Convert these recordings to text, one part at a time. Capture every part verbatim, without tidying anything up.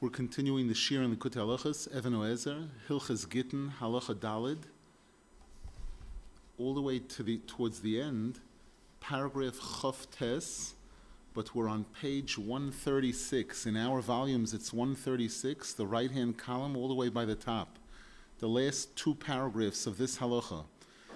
We're continuing the Shir in Likutei Halachos, Even Oezer, Hilchas Gittin, Halacha Dalid, all the way to the towards the end, paragraph Chof Tes, but we're on page one thirty-six. In our volumes, it's one thirty-six, the right-hand column, all the way by the top. The last two paragraphs of this halacha.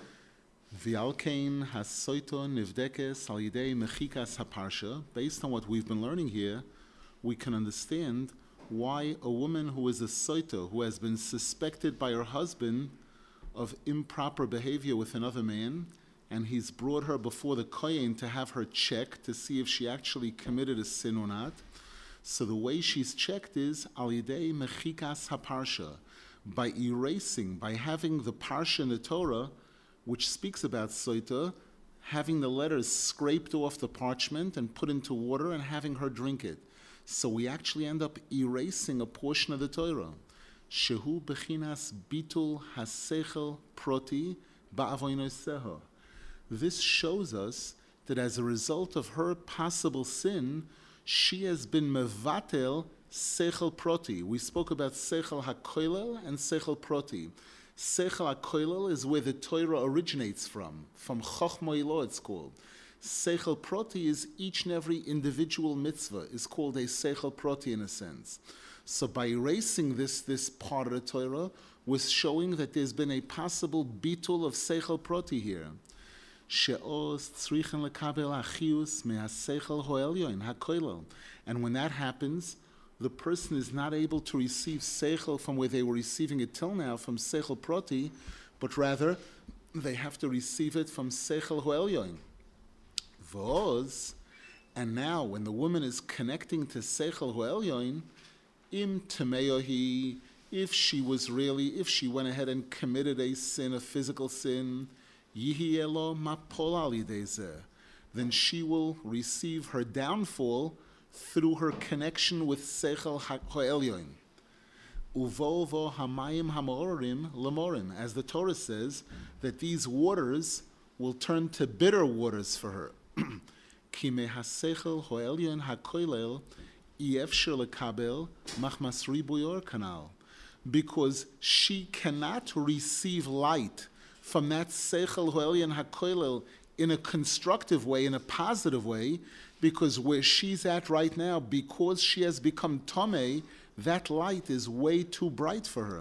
V'alkein hasoito nivdekes al yidei mechikas haparsha. Based on what we've been learning here, we can understand why a woman who is a soito, who has been suspected by her husband of improper behavior with another man, and he's brought her before the kohen to have her checked to see if she actually committed a sin or not. So the way she's checked is al yidei mechikas haparsha, by erasing, by having the parsha in the Torah, which speaks about soita, having the letters scraped off the parchment and put into water and having her drink it. So we actually end up erasing a portion of the Torah. Shehu bechinas bitul hasechel proti ba'avonoseha. This shows us that as a result of her possible sin, she has been mevatel sechel proti. We spoke about sechel hakoilel and sechel proti. Sechel hakoilel is where the Torah originates from. From Chochma Ilo it's called. Sechel proti is each and every individual mitzvah is called a sechel proti in a sense. So by erasing this, this part of the Torah, was showing that there's been a possible bitul of sechel proti here. She'oz tzrichen lekabel achius me'asechel ho'elyon hakoilel. And when that happens, the person is not able to receive sechel from where they were receiving it till now, from sechel proti, but rather they have to receive it from sechel ho'elyon. V'oz, and now when the woman is connecting to sechel ho'elyon, im temeohi, if she was really, if she went ahead and committed a sin, a physical sin, yihielo mapol al yidei zeh, then she will receive her downfall through her connection with sechel ho'elyon. Uvo vo hamayim hamorim lemorim, as the Torah says, that these waters will turn to bitter waters for her. Ki mehasechel ho'elyon hakoilel iefshir lekabel machmas ribuyor kanal, because she cannot receive light from that sechel ho'elyon hakoilel in a constructive way, in a positive way, because where she's at right now, because she has become tomei, that light is way too bright for her.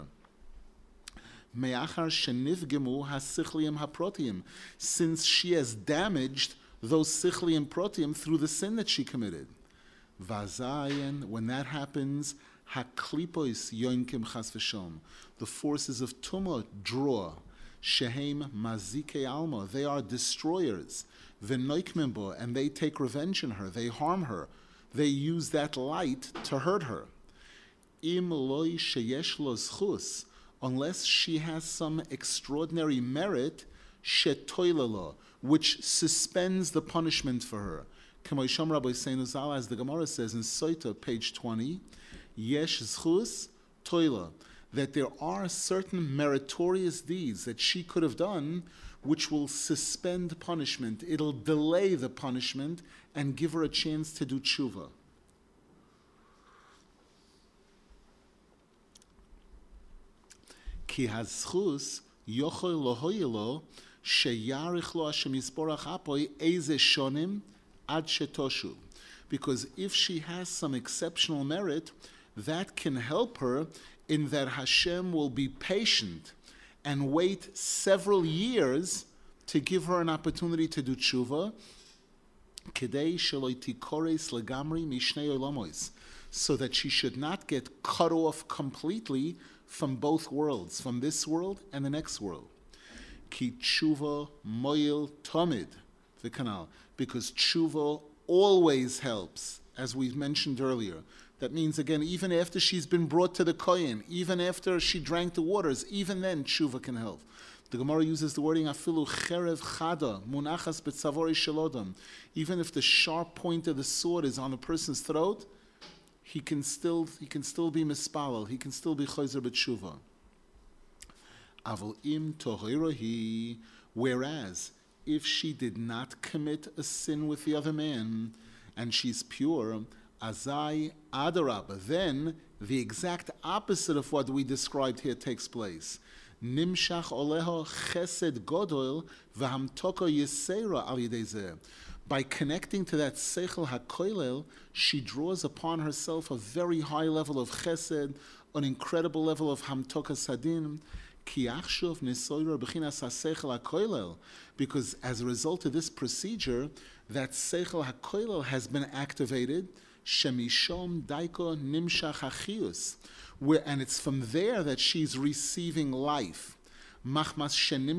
Me'achar shenivgemu hasichliim haprotiim, since she has damaged those sichliim protiim through the sin that she committed. Vazayin, when that happens, haklipois yoinkim chas v'shom, the forces of tumah draw. Shehem mazike alma, they are destroyers. V'noikmimbo, and they take revenge on her, they harm her, they use that light to hurt her. Im loy sheyesh lo zchus, unless she has some extraordinary merit, shetoilelo, which suspends the punishment for her. K'moisham Rabbi Seinu Zal, as the Gemara says in Soita, page twenty, yesh zchus toila, that there are certain meritorious deeds that she could have done which will suspend punishment. It'll delay the punishment and give her a chance to do tshuva. Ki hazchus yochel lohoyelo sheyarich lo Hashem yisborach apoy eze shonim ad shetoshu. Because if she has some exceptional merit, that can help her in that Hashem will be patient and wait several years to give her an opportunity to do tshuva, kedei shelo tikores legamri mishnei olamois, so that she should not get cut off completely from both worlds, from this world and the next world. Ki tshuva moil tomid, the canal, because tshuva always helps, as we mentioned earlier. That means, again, even after she's been brought to the kohen, even after she drank the waters, even then tshuva can help. The Gemara uses the wording afilu cherev chada munachas betzavori shelodam. Even if the sharp point of the sword is on a person's throat, he can still he can still be mispalel. He can still be chozer b'tshuva. Avol im tohirohi. Whereas if she did not commit a sin with the other man, and she's pure, Azai Adarabba. Then the exact opposite of what we described here takes place. Nimshach oleho chesed godol v'hamtoko yisera al yedei zeh. By connecting to that seichel hakoilel, she draws upon herself a very high level of chesed, an incredible level of hamtoka sadin. Ki achshuv nesoira b'chinas haseichel hakoilel. Because as a result of this procedure, that seichel hakoilel has been activated. Shemishom daiko nimshach hachius, where and it's from there that she's receiving life. Machmas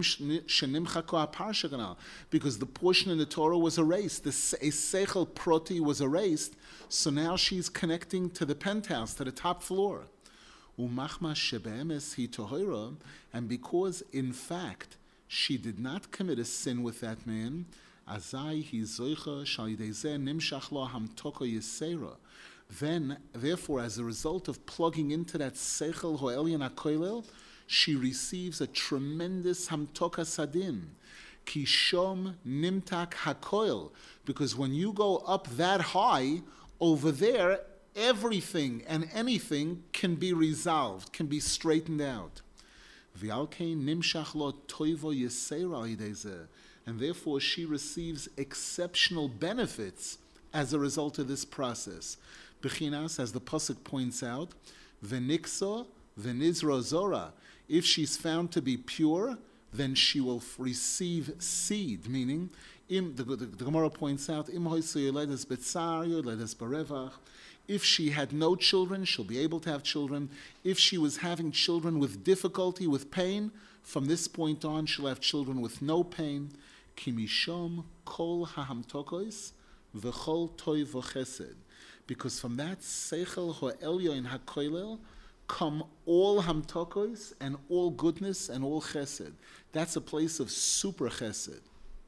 shenimchako haparsha kanal, because the portion in the Torah was erased, the a seichel proti was erased, so now she's connecting to the penthouse, to the top floor. Umachmas shebeemes hi tohira, and because in fact she did not commit a sin with that man. Azai hi zoicha shal yidei zeh nimshach lo hamtoko yisera. Then, therefore, as a result of plugging into that seichel ho'elyon hakoilel, she receives a tremendous hamtoka sadin. Ki shom nimtak hakoil. Because when you go up that high, over there, everything and anything can be resolved, can be straightened out. V'alkein nimshach lo toivo yisera al yidei zeh. And therefore she receives exceptional benefits as a result of this process. Bechinas, as the pasuk points out, v'nikso v'nizro zora. If she's found to be pure, then she will f- receive seed, meaning, im, the, the, the Gemara points out, im hoyso yoledes betzar, yoledes barevach. If she had no children, she'll be able to have children. If she was having children with difficulty, with pain, from this point on, she'll have children with no pain. Kimishom kol hahamtokos v'chol toy v'chesed. Because from that seichel ho'elyon hakoilel come all hamtokos and all goodness and all chesed. That's a place of super chesed.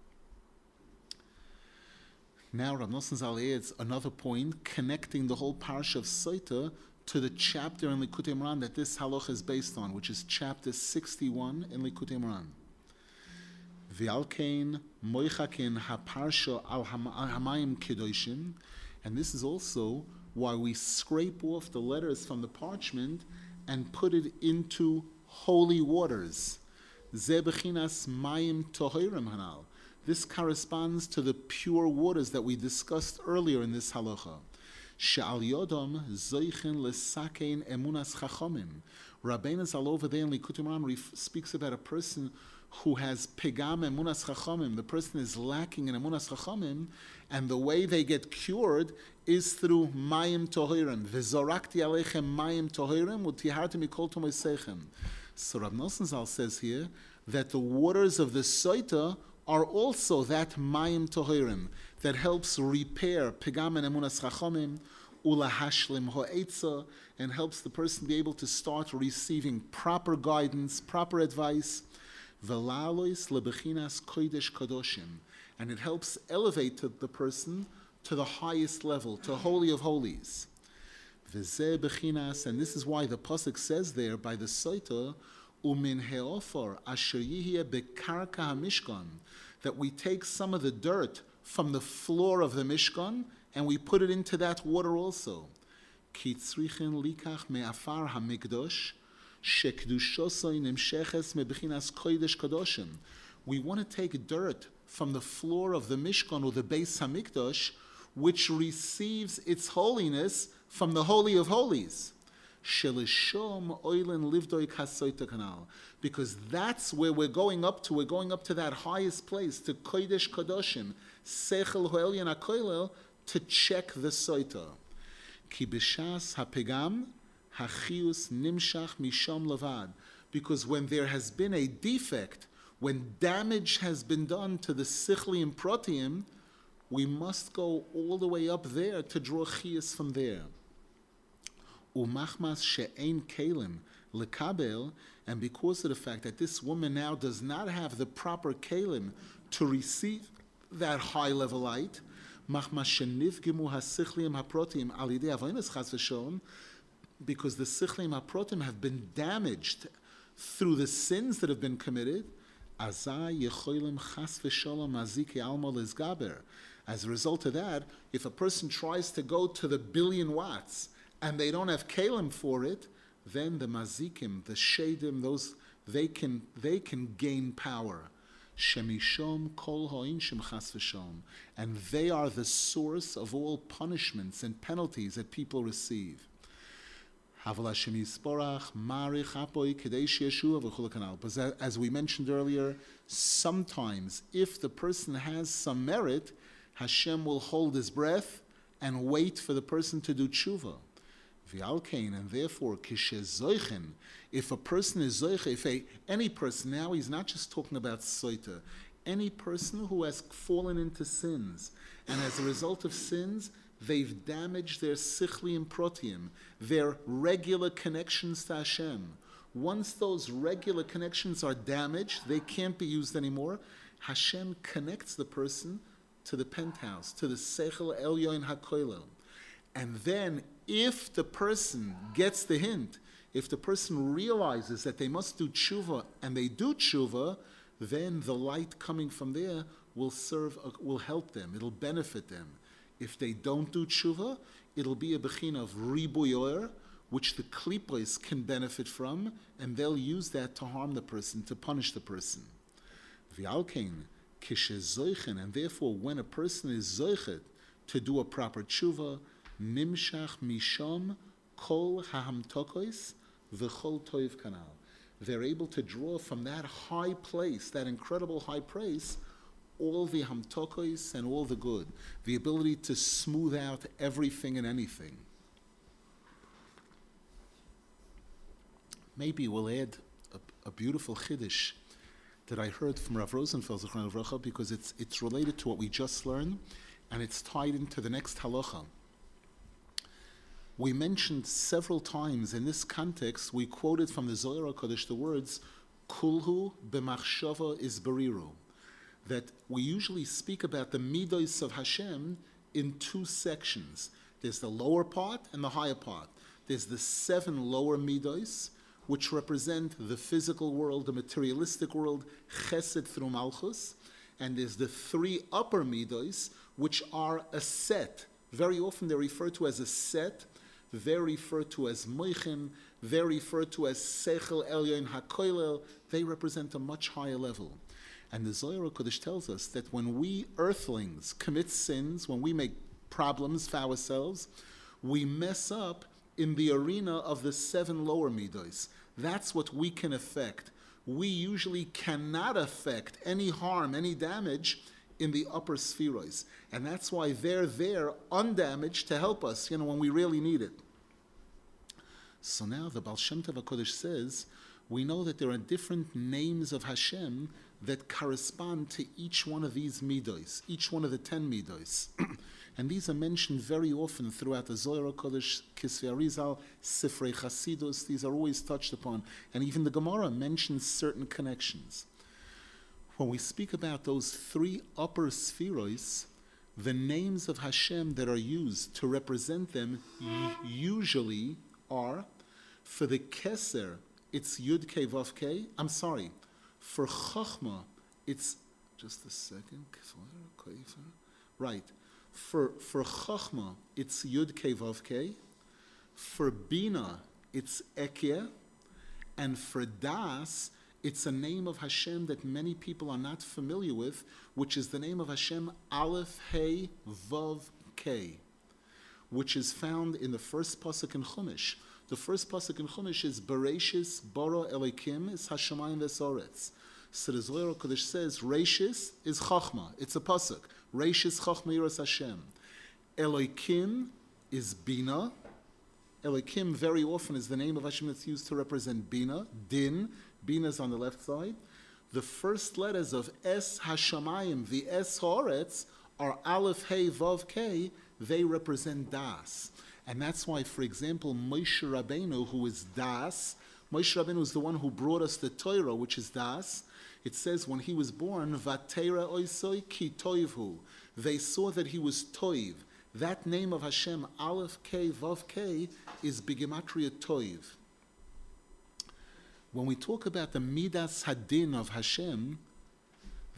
Now Rav Nosson Zal adds another point connecting the whole parsha of Soita to the chapter in Likutei Moharan that this halacha is based on, which is chapter sixty-one in Likutei Moharan. V'alkein moichakin haparsha al hamayim kedoshim, and this is also why we scrape off the letters from the parchment and put it into holy waters. Ze bechinas mayim tohirim hanal. This corresponds to the pure waters that we discussed earlier in this halacha. She'al yodom zoichen lesakein emunas chachomim. Rabbeinu Zal over there in Likutei Moharan speaks about a person who has pegam emunas chachomim. The person is lacking in emunas chachomim, and the way they get cured is through mayim tohirim. V'zorakti aleichem mayim tohirim utihartem mikol tomoseichem. So Rav Nosson Zal says here that the waters of the Soita are also that mayim tohirim that helps repair pegam and emunas chachomim, ulahashlim ho'etza, and helps the person be able to start receiving proper guidance, proper advice, velalois lebechinas kodesh kadoshim, and it helps elevate the person to the highest level, to holy of holies. V'zeh bechinas, and this is why the pasuk says there by the Soita, umin heofor asher yihye bekarka hamishkan, that we take some of the dirt from the floor of the Mishkan and we put it into that water also. Ki tzrichin likach me'afar hamikdosh shekdushosoi nimsheches mebechinas kodesh kadoshim. We want to take dirt from the floor of the Mishkan or the Beis Hamikdash, which receives its holiness from the Holy of Holies. Shelishom oilen livdoi kasoita kanal, because that's where we're going up to. We're going up to that highest place, to Kodesh Kadoshim, Sechel Ho'elyon HaKoilel, to check the soita. Ki b'shas hapegam hachius nimshach misham lavad, because when there has been a defect, when damage has been done to the sichli and protein, we must go all the way up there to draw chiyus from there. Umachmas she'ein kelim lekabel, and because of the fact that this woman now does not have the proper kelim to receive that high level light, machmas shenivgimu hasichlim haprotim al yidei avonos chas v'sholom, because the sichlim haprotim have been damaged through the sins that have been committed, azai yecholim chas v'sholom azike alma lizgaber. As a result of that, if a person tries to go to the billion watts and they don't have kalim for it, then the mazikim, the shadim, those they can they can gain power. Shemishom kol ha'inshim chas v'shalom, and they are the source of all punishments and penalties that people receive. But as we mentioned earlier, sometimes if the person has some merit, Hashem will hold his breath and wait for the person to do tshuva. And therefore, if a person is zoiche, if a, any person, now he's not just talking about soita, any person who has fallen into sins, and as a result of sins, they've damaged their sichli and protium, their regular connections to Hashem. Once those regular connections are damaged, they can't be used anymore, Hashem connects the person to the penthouse, to the Seichel Elyon HaKoilel. And then, if the person gets the hint, if the person realizes that they must do tshuva, and they do tshuva, then the light coming from there will serve, will help them, it'll benefit them. If they don't do tshuva, it'll be a bechina of ribuyor, which the klipos can benefit from, and they'll use that to harm the person, to punish the person. V'alkein, kishezoichen, and therefore when a person is zoichet to do a proper tshuva, nimshach misham kol hahamtokos v'chol toiv kanal. They're able to draw from that high place, that incredible high place, all the hamtokos and all the good, the ability to smooth out everything and anything. Maybe we'll add a, a beautiful chiddush that I heard from Rav Rosenfeld Zichron Livracha, because it's it's related to what we just learned, and it's tied into the next halacha. We mentioned several times in this context, we quoted from the Zohar HaKadosh the words, Kulhu b'machshava is beriru, that we usually speak about the midos of Hashem in two sections. There's the lower part and the higher part. There's the seven lower midos, which represent the physical world, the materialistic world, chesed through malchus, and there's the three upper midos, which are a set. Very often they're referred to as a set, they're referred to as moichin, they're referred to as seichel elyon hakoilel. They represent a much higher level. And the Zohar HaKadosh tells us that when we earthlings commit sins, when we make problems for ourselves, we mess up in the arena of the seven lower midos. That's what we can affect. We usually cannot affect any harm, any damage in the upper spheroids. And that's why they're there undamaged to help us, you know, when we really need it. So now the Baal Shem Tov HaKadosh says, we know that there are different names of Hashem that correspond to each one of these midos, each one of the ten midos. And these are mentioned very often throughout the Zohar HaKadosh, Kisvei Arizal, Sifrei Chasidus. These are always touched upon. And even the Gemara mentions certain connections. When we speak about those three upper spheroids, the names of Hashem that are used to represent them usually are, for the Keser, it's Yud Kei Vav Kei. I'm sorry. For Chachma, it's, just a second, right. For for Chachma, it's Yud Kei Vav Kei. For Bina, it's Ekeh. And for Das, it's a name of Hashem that many people are not familiar with, which is the name of Hashem Aleph Hey Vav Kei, which is found in the first pasuk in Chumash. The first pasuk in Chumash is Bereshis Bara Elokim is Hashemayim V'Soretz. So the Zohar HaKadosh says Reishis is Chachma. It's a pasuk. Reishis Chachma Yiras Hashem. Elokim is Bina. Elokim very often is the name of Hashem that's used to represent Bina. Din. Bina is on the left side. The first letters of Es Hashemayim, the Es Haaretz, are Aleph Hey Vav Kei. They represent Das. And that's why, for example, Moshe Rabbeinu, who is Das, Moshe Rabbeinu is the one who brought us the Torah, which is Das. It says when he was born, Vatera Oisoi Ki Toivhu. They saw that he was Toiv. That name of Hashem, Aleph Kei Vav Kei, is Bigematria Toiv. When we talk about the Midas Hadin of Hashem,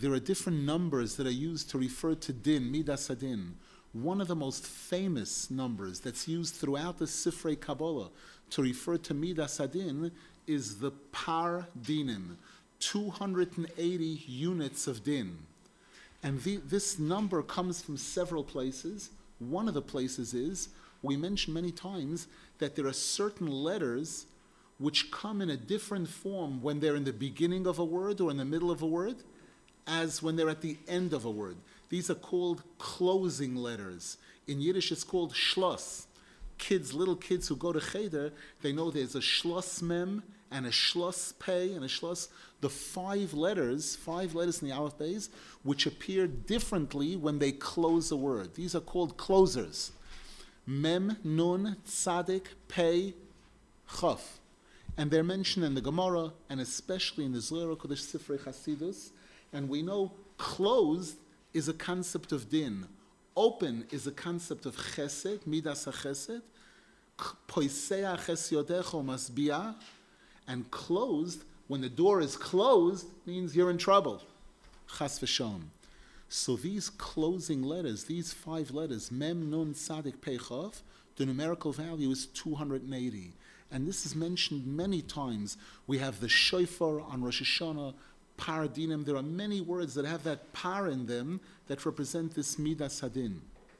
there are different numbers that are used to refer to din, midas hadin. One of the most famous numbers that's used throughout the Sifrei Kabbalah to refer to midas hadin is the par dinim, two hundred eighty units of din. And the, this number comes from several places. One of the places is, we mentioned many times, that there are certain letters which come in a different form when they're in the beginning of a word or in the middle of a word, as when they're at the end of a word. These are called closing letters. In Yiddish, it's called schloss. Kids, little kids who go to cheder, they know there's a schloss mem and a schloss pei and a schloss. The five letters, five letters in the aleph beis, which appear differently when they close a word. These are called closers. Mem, nun, tzadik, pei, chaf. And they're mentioned in the Gemara, and especially in the Zohar Kodesh Sifrei Chasidus. And we know closed is a concept of din. Open is a concept of chesed, midas ha-chesed. Poisea ches yodecho masbia. And closed, when the door is closed, means you're in trouble. Chas v'shalom. So these closing letters, these five letters, mem, nun, tzadik, pei, chaf, the numerical value is two hundred eighty. And this is mentioned many times. We have the shofar on Rosh Hashanah, par dinim. There are many words that have that par in them that represent this midas hadin.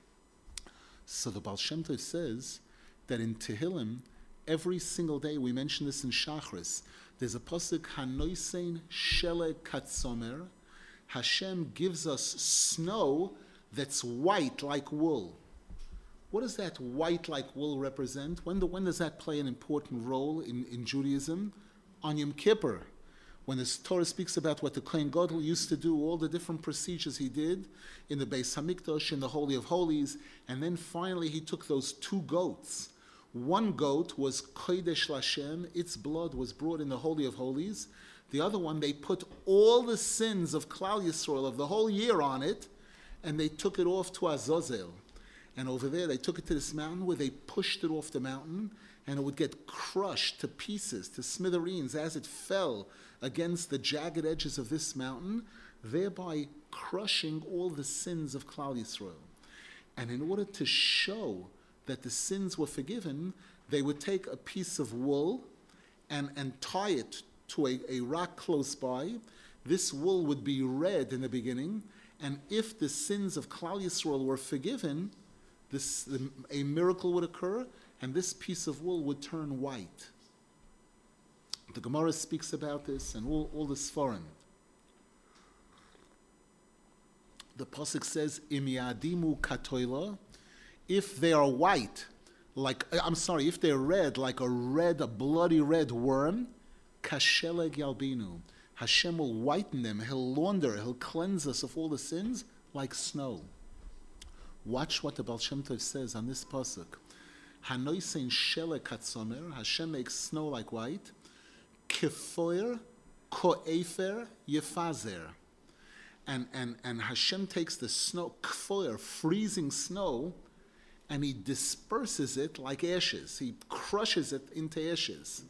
So the Baal Shem Tov says that in Tehillim, every single day, we mention this in Shachris, there's a pasuk, Hanoisein shele katzomer, Hashem gives us snow that's white like wool. What does that white like wool represent? When, the, when does that play an important role in, in Judaism? On Yom Kippur. When the Torah speaks about what the Kohen Gadol used to do, all the different procedures he did in the Beis Hamikdash, in the Holy of Holies, and then finally he took those two goats. One goat was Kodesh Lashem, its blood was brought in the Holy of Holies. The other one, they put all the sins of Klal Yisrael of the whole year on it, and they took it off to Azazel. And over there, they took it to this mountain where they pushed it off the mountain, and it would get crushed to pieces, to smithereens, as it fell against the jagged edges of this mountain, thereby crushing all the sins of Klal Yisrael. And in order to show that the sins were forgiven, they would take a piece of wool and, and tie it to a, a rock close by. This wool would be red in the beginning, and if the sins of Klal Yisrael were forgiven, this, a miracle would occur, and this piece of wool would turn white. The Gemara speaks about this, and all, all the Sforim. The Pasuk says, Im yadimu katoila, if they are white, like, I'm sorry, if they're red, like a red, a bloody red worm, kasheleg yalbinu, Hashem will whiten them, He'll launder, He'll cleanse us of all the sins like snow. Watch what the Baal Shem Tov says on this pasuk. Hanoisein shele katzomer, Hashem makes snow like white. Kefoir koefer yefazer. And, and, and Hashem takes the snow, kfoir, freezing snow, and He disperses it like ashes. He crushes it into ashes.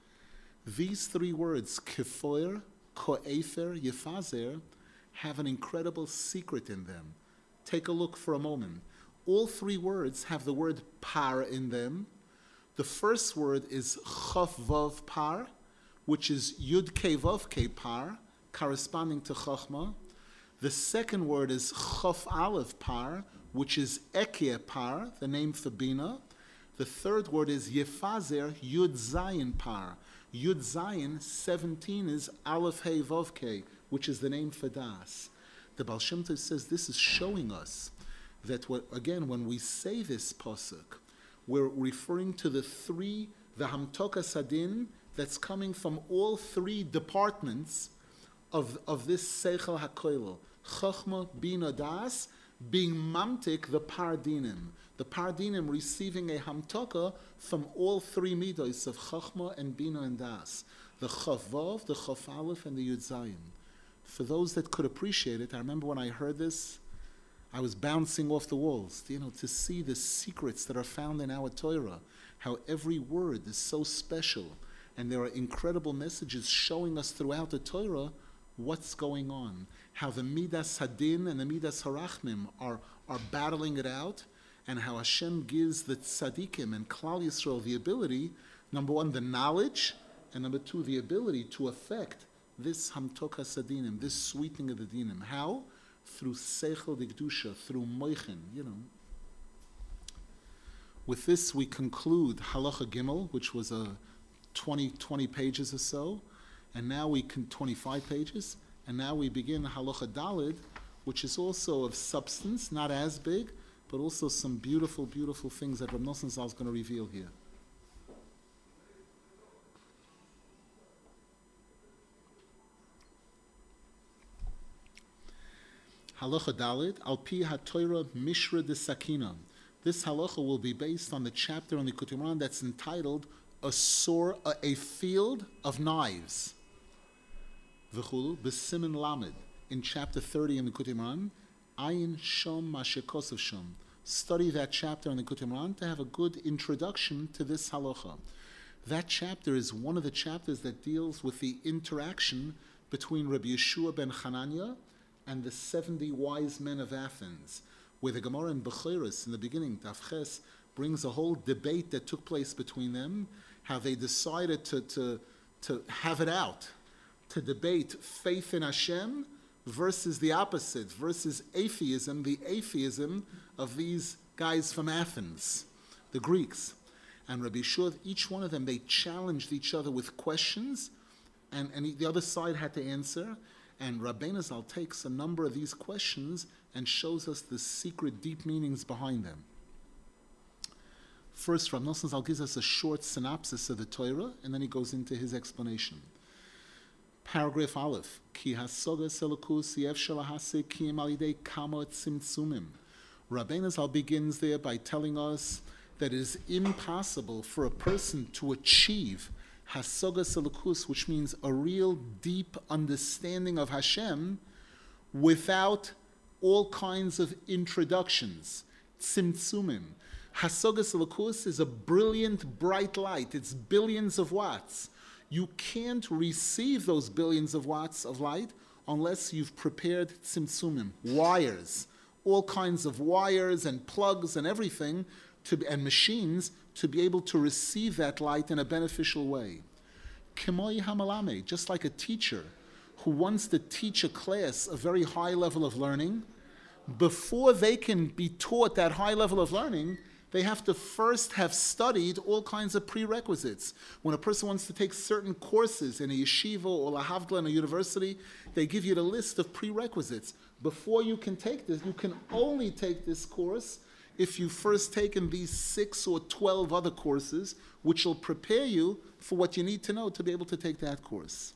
These three words, kefoir, koefer, yefazer, have an incredible secret in them. Take a look for a moment. All three words have the word par in them. The first word is chaf vav par, which is yud kei vav kei par, corresponding to chachma. The second word is chaf aleph par, which is ekie par, the name for bina. The third word is yefazer yud zayin par. Yud zayin, seventeen, is aleph hey vav kei, which is the name for das. The Baal Shem Tov says this is showing us that, what, again, when we say this pasuk, we're referring to the three, the hamtokas hadin, that's coming from all three departments of, of this seichel hakoilel. Chachma, bina, das, being mamtik, the pardinim. The pardinim receiving a hamtoka from all three midos of chachma and bina and das. The chavav, the chaf aleph, and the yud zayin. For those that could appreciate it, I remember when I heard this, I was bouncing off the walls, you know, to see the secrets that are found in our Torah, how every word is so special, and there are incredible messages showing us throughout the Torah what's going on, how the Midas Hadin and the Midas Harachmim are, are battling it out, and how Hashem gives the tzaddikim and Klal Yisrael the ability, number one, the knowledge, and number two, the ability to affect this Hamtoka Sadinim, this sweetening of the dinim. How? Through Seichel Digdusha, through Moichin, you know. With this, we conclude Halacha Gimel, which was a twenty, twenty pages or so, and now we can, twenty-five pages, and now we begin Halacha Dalid, which is also of substance, not as big, but also some beautiful, beautiful things that Rav Nosson Zal is going to reveal here. Halacha Dalid, Al Pi HaTorah Mishra de Sakina. This halacha will be based on the chapter on the Likutei Moharan that's entitled A Sword, a, a Field of Knives. V'chulu, B'simin Lamed, in chapter thirty in the Likutei Moharan, Ayin Shom Mashekosov Shom. Study that chapter in the Likutei Moharan to have a good introduction to this halacha. That chapter is one of the chapters that deals with the interaction between Rabbi Yeshua ben Chananya and the seventy wise men of Athens, where the Gemara in Bechoros, in the beginning, Daf Ches, brings a whole debate that took place between them, how they decided to, to, to have it out, to debate faith in Hashem versus the opposite, versus atheism, the atheism of these guys from Athens, the Greeks. And Rabbi Yeshua, each one of them, they challenged each other with questions, and, and the other side had to answer. And Rabbeinu Zal takes a number of these questions and shows us the secret, deep meanings behind them. First, Rav Nosson Zal gives us a short synopsis of the Torah, and then he goes into his explanation. Paragraph Aleph, Ki hasogas elokus yev shalahase kiyem alidei kama tzimtzumim. Rabbeinu Zal begins there by telling us that it is impossible for a person to achieve hasogas elokus, which means a real deep understanding of Hashem, without all kinds of introductions, tzimtzumim. Hasogas elokus is a brilliant, bright light. It's billions of watts. You can't receive those billions of watts of light unless you've prepared tzimtzumim, wires, all kinds of wires and plugs and everything, to, and machines, to be able to receive that light in a beneficial way. Kemoi hamalame, just like a teacher who wants to teach a class a very high level of learning, before they can be taught that high level of learning, they have to first have studied all kinds of prerequisites. When a person wants to take certain courses in a yeshiva or a havdla in a university, they give you the list of prerequisites. Before you can take this, you can only take this course if you've first taken these six or twelve other courses, which will prepare you for what you need to know to be able to take that course.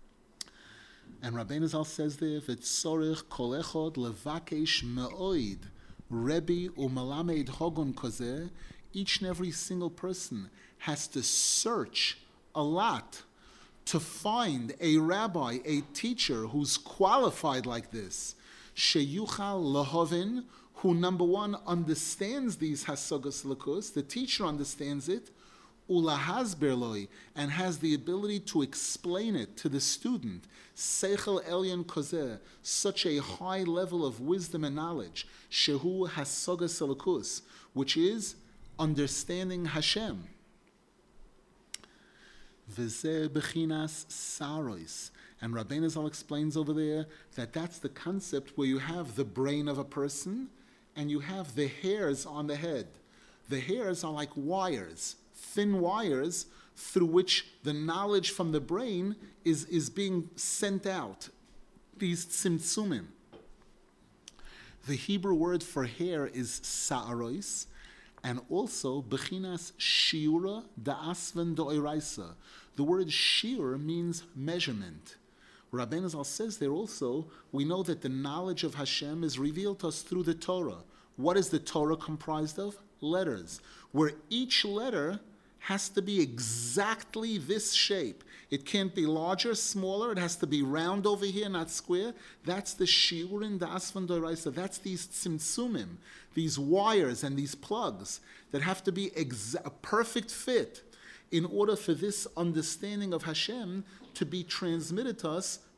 And Rabbeinu Zal says there, V'tzorich kol echad levakesh me'oid Rebbe umalamed hogon kozeh, each and every single person has to search a lot to find a rabbi, a teacher who's qualified like this, sheyuchal lahovin, who number one understands these hasogas lakus, the teacher understands it, ulahasberloi, and has the ability to explain it to the student, seichel elyon kozeh, such a high level of wisdom and knowledge, shehu hasogas lakus, which is understanding Hashem. V'zeh bechinas sarois. And Rabbeinu Zal explains over there that that's the concept where you have the brain of a person and you have the hairs on the head. The hairs are like wires, thin wires through which the knowledge from the brain is, is being sent out, these tzimtzumim. The Hebrew word for hair is sa'arois, and also bechinas shiura da'asven do'iraisa. The word shiur means measurement. Rabbeinu Zal says there also, we know that the knowledge of Hashem is revealed to us through the Torah. What is the Torah comprised of? Letters, where each letter has to be exactly this shape. It can't be larger, smaller. It has to be round over here, not square. That's the shiurin da'asvan do'iraisa. That's these tzimtzumim, these wires and these plugs that have to be exa- a perfect fit in order for this understanding of Hashem to be transmitted to us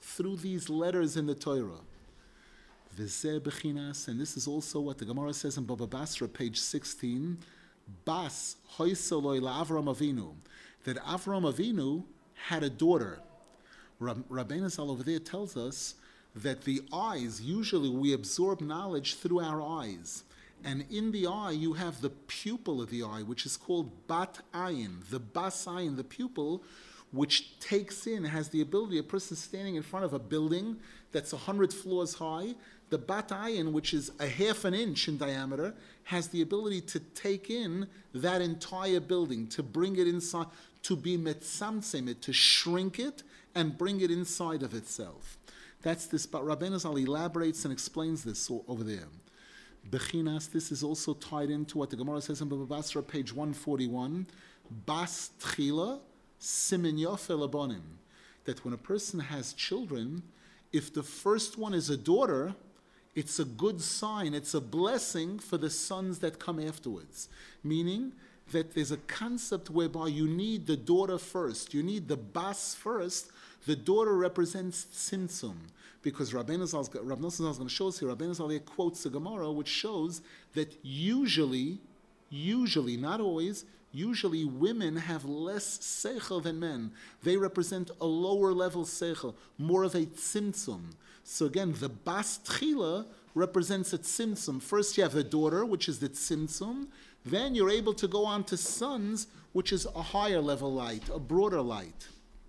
through these letters in the Torah. V'zeh bechinas, and this is also what the Gemara says in Baba Basra, page sixteen, Bas hoiseloi la'Avram Avinu, that Avram Avinu had a daughter. Rab- Rabbeinu Zal over there tells us that the eyes, usually we absorb knowledge through our eyes. And in the eye, you have the pupil of the eye, which is called bat ayin, the bas ayin, the pupil, which takes in, has the ability, a person standing in front of a building that's one hundred floors high, the bat ayin, which is a half an inch in diameter, has the ability to take in that entire building, to bring it inside, to be metzamtzem it, to shrink it and bring it inside of itself. That's this, but Rabbeinu Zal elaborates and explains this over there. Bechinas, this is also tied into what the Gemara says in Baba Basra, page one forty-one, Bas Tchila Simin Yofel Abonim, that when a person has children, if the first one is a daughter, it's a good sign, it's a blessing for the sons that come afterwards. Meaning that there's a concept whereby you need the daughter first, you need the Bas first. The daughter represents tzimtzum, because Rabbeinu Zal, Rabbi Nosson Zal is going to show us here, Rabbeinu Zal quotes the Gemara, which shows that usually, usually, not always, usually women have less seichel than men. They represent a lower level seichel, more of a tzimtzum. So again, the bas tchila represents a tzimtzum. First you have the daughter, which is the tzimtzum, then you're able to go on to sons, which is a higher level light, a broader light.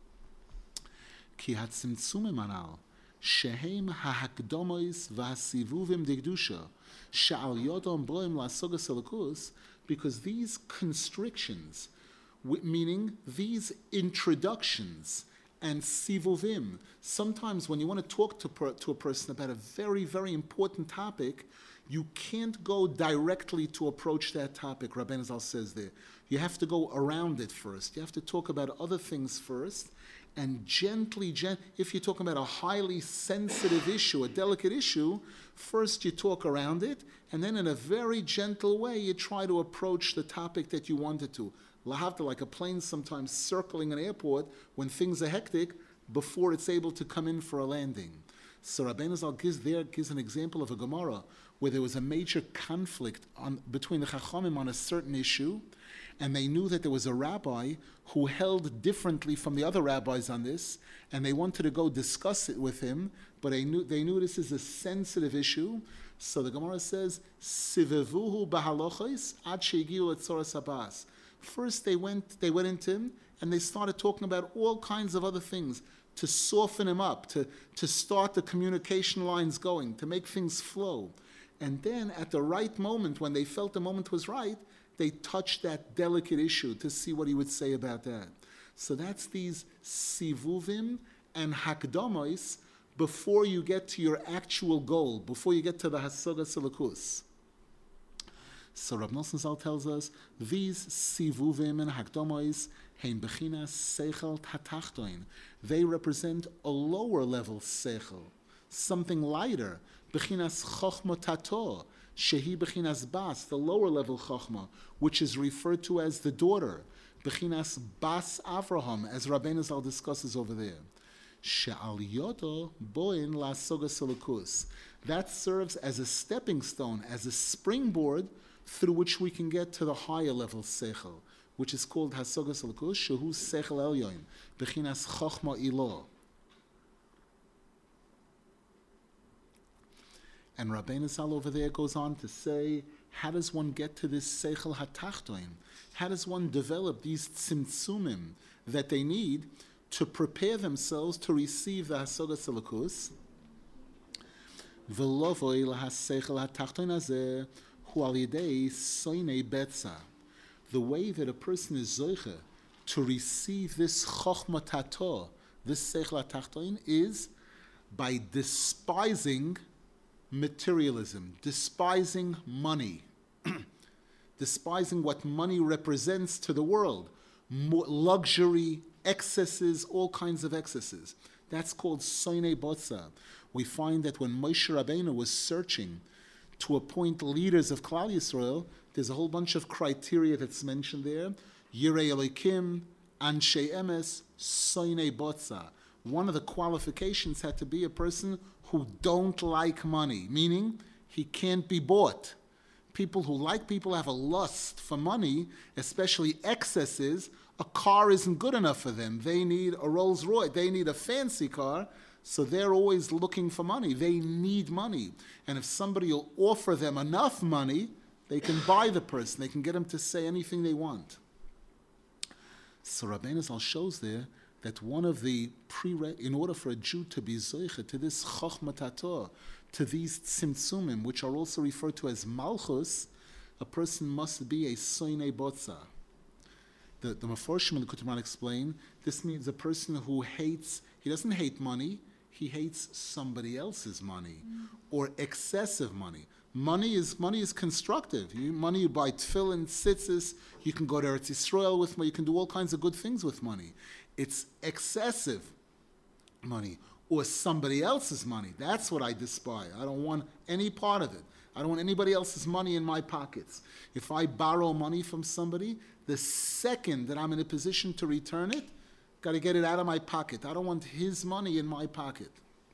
Ki hatzimtzumim anal, shehem hahakdomois v'hasivuvim degdusha, she'al yodom broim la'sogas elikus, because these constrictions, meaning these introductions and sivuvim, sometimes when you want to talk to, per, to a person about a very, very important topic, you can't go directly to approach that topic, Rabbeinu Zal says there. You have to go around it first. You have to talk about other things first, and gently, gent- if you're talking about a highly sensitive issue, a delicate issue, first you talk around it, and then in a very gentle way you try to approach the topic that you wanted to. Lahavta, like a plane sometimes circling an airport when things are hectic before it's able to come in for a landing. So Rabbeinu Zal gives there gives an example of a Gemara where there was a major conflict on, between the Chachamim on a certain issue, and they knew that there was a rabbi who held differently from the other rabbis on this, and they wanted to go discuss it with him, but they knew they knew this is a sensitive issue. So the Gemara says, "Sivevuhu bahalochos ad shegiu letzoras habas." First, they went they went into him and they started talking about all kinds of other things to soften him up, to to start the communication lines going, to make things flow. And then, at the right moment, when they felt the moment was right, they touched that delicate issue to see what he would say about that. So that's these sivuvim and hakdamois before you get to your actual goal, before you get to the hasogas elikus. So Rav Nosson Zal tells us these sivuvim and hakdamois hein bechinas seichel tatachtoin. They represent a lower level seichel, something lighter. Bechinas chochma tato. Shehi Bechinas Bas, the lower level Chachma, which is referred to as the daughter. Bechinas Bas Avraham, as Rabbeinu Zal discusses over there. She'al yodo boin la sogas elikus. That serves as a stepping stone, as a springboard through which we can get to the higher level Seichel, which is called Hasogas elikus, shehu Seichel elyon, Bechinas Chachma ilo. And Rabbeinu Zal over there goes on to say, how does one get to this seichel hatachtoin? How does one develop these tzimtzumim that they need to prepare themselves to receive the hasogas elikus? V'lovoi lahaseichel hatachtoin hazeh hu al yidei soinei betza. The way that a person is zoiche to receive this chochma tato, this seichel hatachtoin, is by despising materialism, despising money, despising what money represents to the world, more luxury, excesses, all kinds of excesses. That's called soinei botza. We find that when Moshe Rabbeinu was searching to appoint leaders of Klal Yisrael, there's a whole bunch of criteria that's mentioned there. Yirei Elokim, Anshe Emes, soinei botza. one of the qualifications had to be a person who don't like money, meaning he can't be bought. People who like people have a lust for money, especially excesses. A car isn't good enough for them. They need a Rolls Royce. They need a fancy car. So they're always looking for money. They need money. And if somebody will offer them enough money, they can buy the person. They can get them to say anything they want. So Rabbeinu Zal shows there that one of the pre in order for a Jew to be zoiche to this chochmat haTorah, to these tzimtzumim, which are also referred to as malchus, a person must be a soinei botza. The the Meforshim and the Kutumran explain this means a person who hates. He doesn't hate money. He hates somebody else's money, mm. or excessive money. Money is money is constructive. You, money you buy tefillin, tzitzis. You can go to Eretz Yisrael with money. You can do all kinds of good things with money. It's excessive money or somebody else's money. That's what I despise. I don't want any part of it. I don't want anybody else's money in my pockets. If I borrow money from somebody, the second that I'm in a position to return it, got to get it out of my pocket. I don't want his money in my pocket.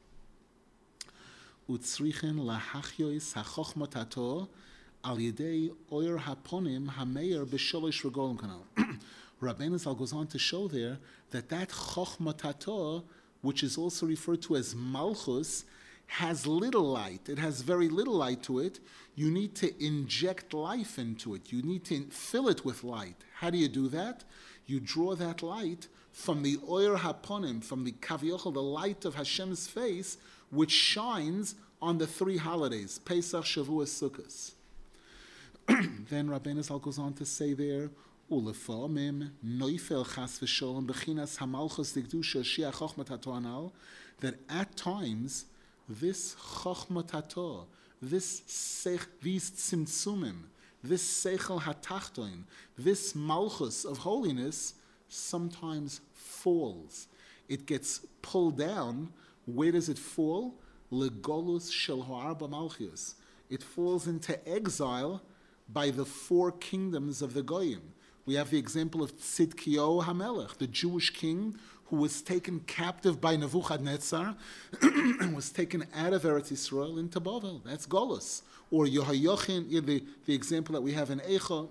Utzrichen lahachyois hachochmat haTorah al yedei oyer haponim hameir b'sholosh regolim kanal. Rabbeinu Zal goes on to show there that that chochmat haTorah, which is also referred to as malchus, has little light. It has very little light to it. You need to inject life into it. You need to fill it with light. How do you do that? You draw that light from the oyer haponim, from the kaviochel, the light of Hashem's face, which shines on the three holidays, Pesach, Shavuos, Sukkot. Then Rabbeinu Zal goes on to say there, Ulefomim noifel chas v'sholem bechinas hamalchus dikdusha shia chochmat haTorah, that at times this chochmat haTorah, this sech, these tzimtzumim, this seichel hatachtoin, this malchus of holiness sometimes falls. It gets pulled down. Where does it fall? Legolus shel ha'arba malchus. It falls into exile by the four kingdoms of the Goyim. We have the example of Tzidkiyahu HaMelech, the Jewish king who was taken captive by Nebuchadnezzar and was taken out of Eretz Yisrael into Bavel. That's Golus. Or Yehoiachin, the, the example that we have in Eicha,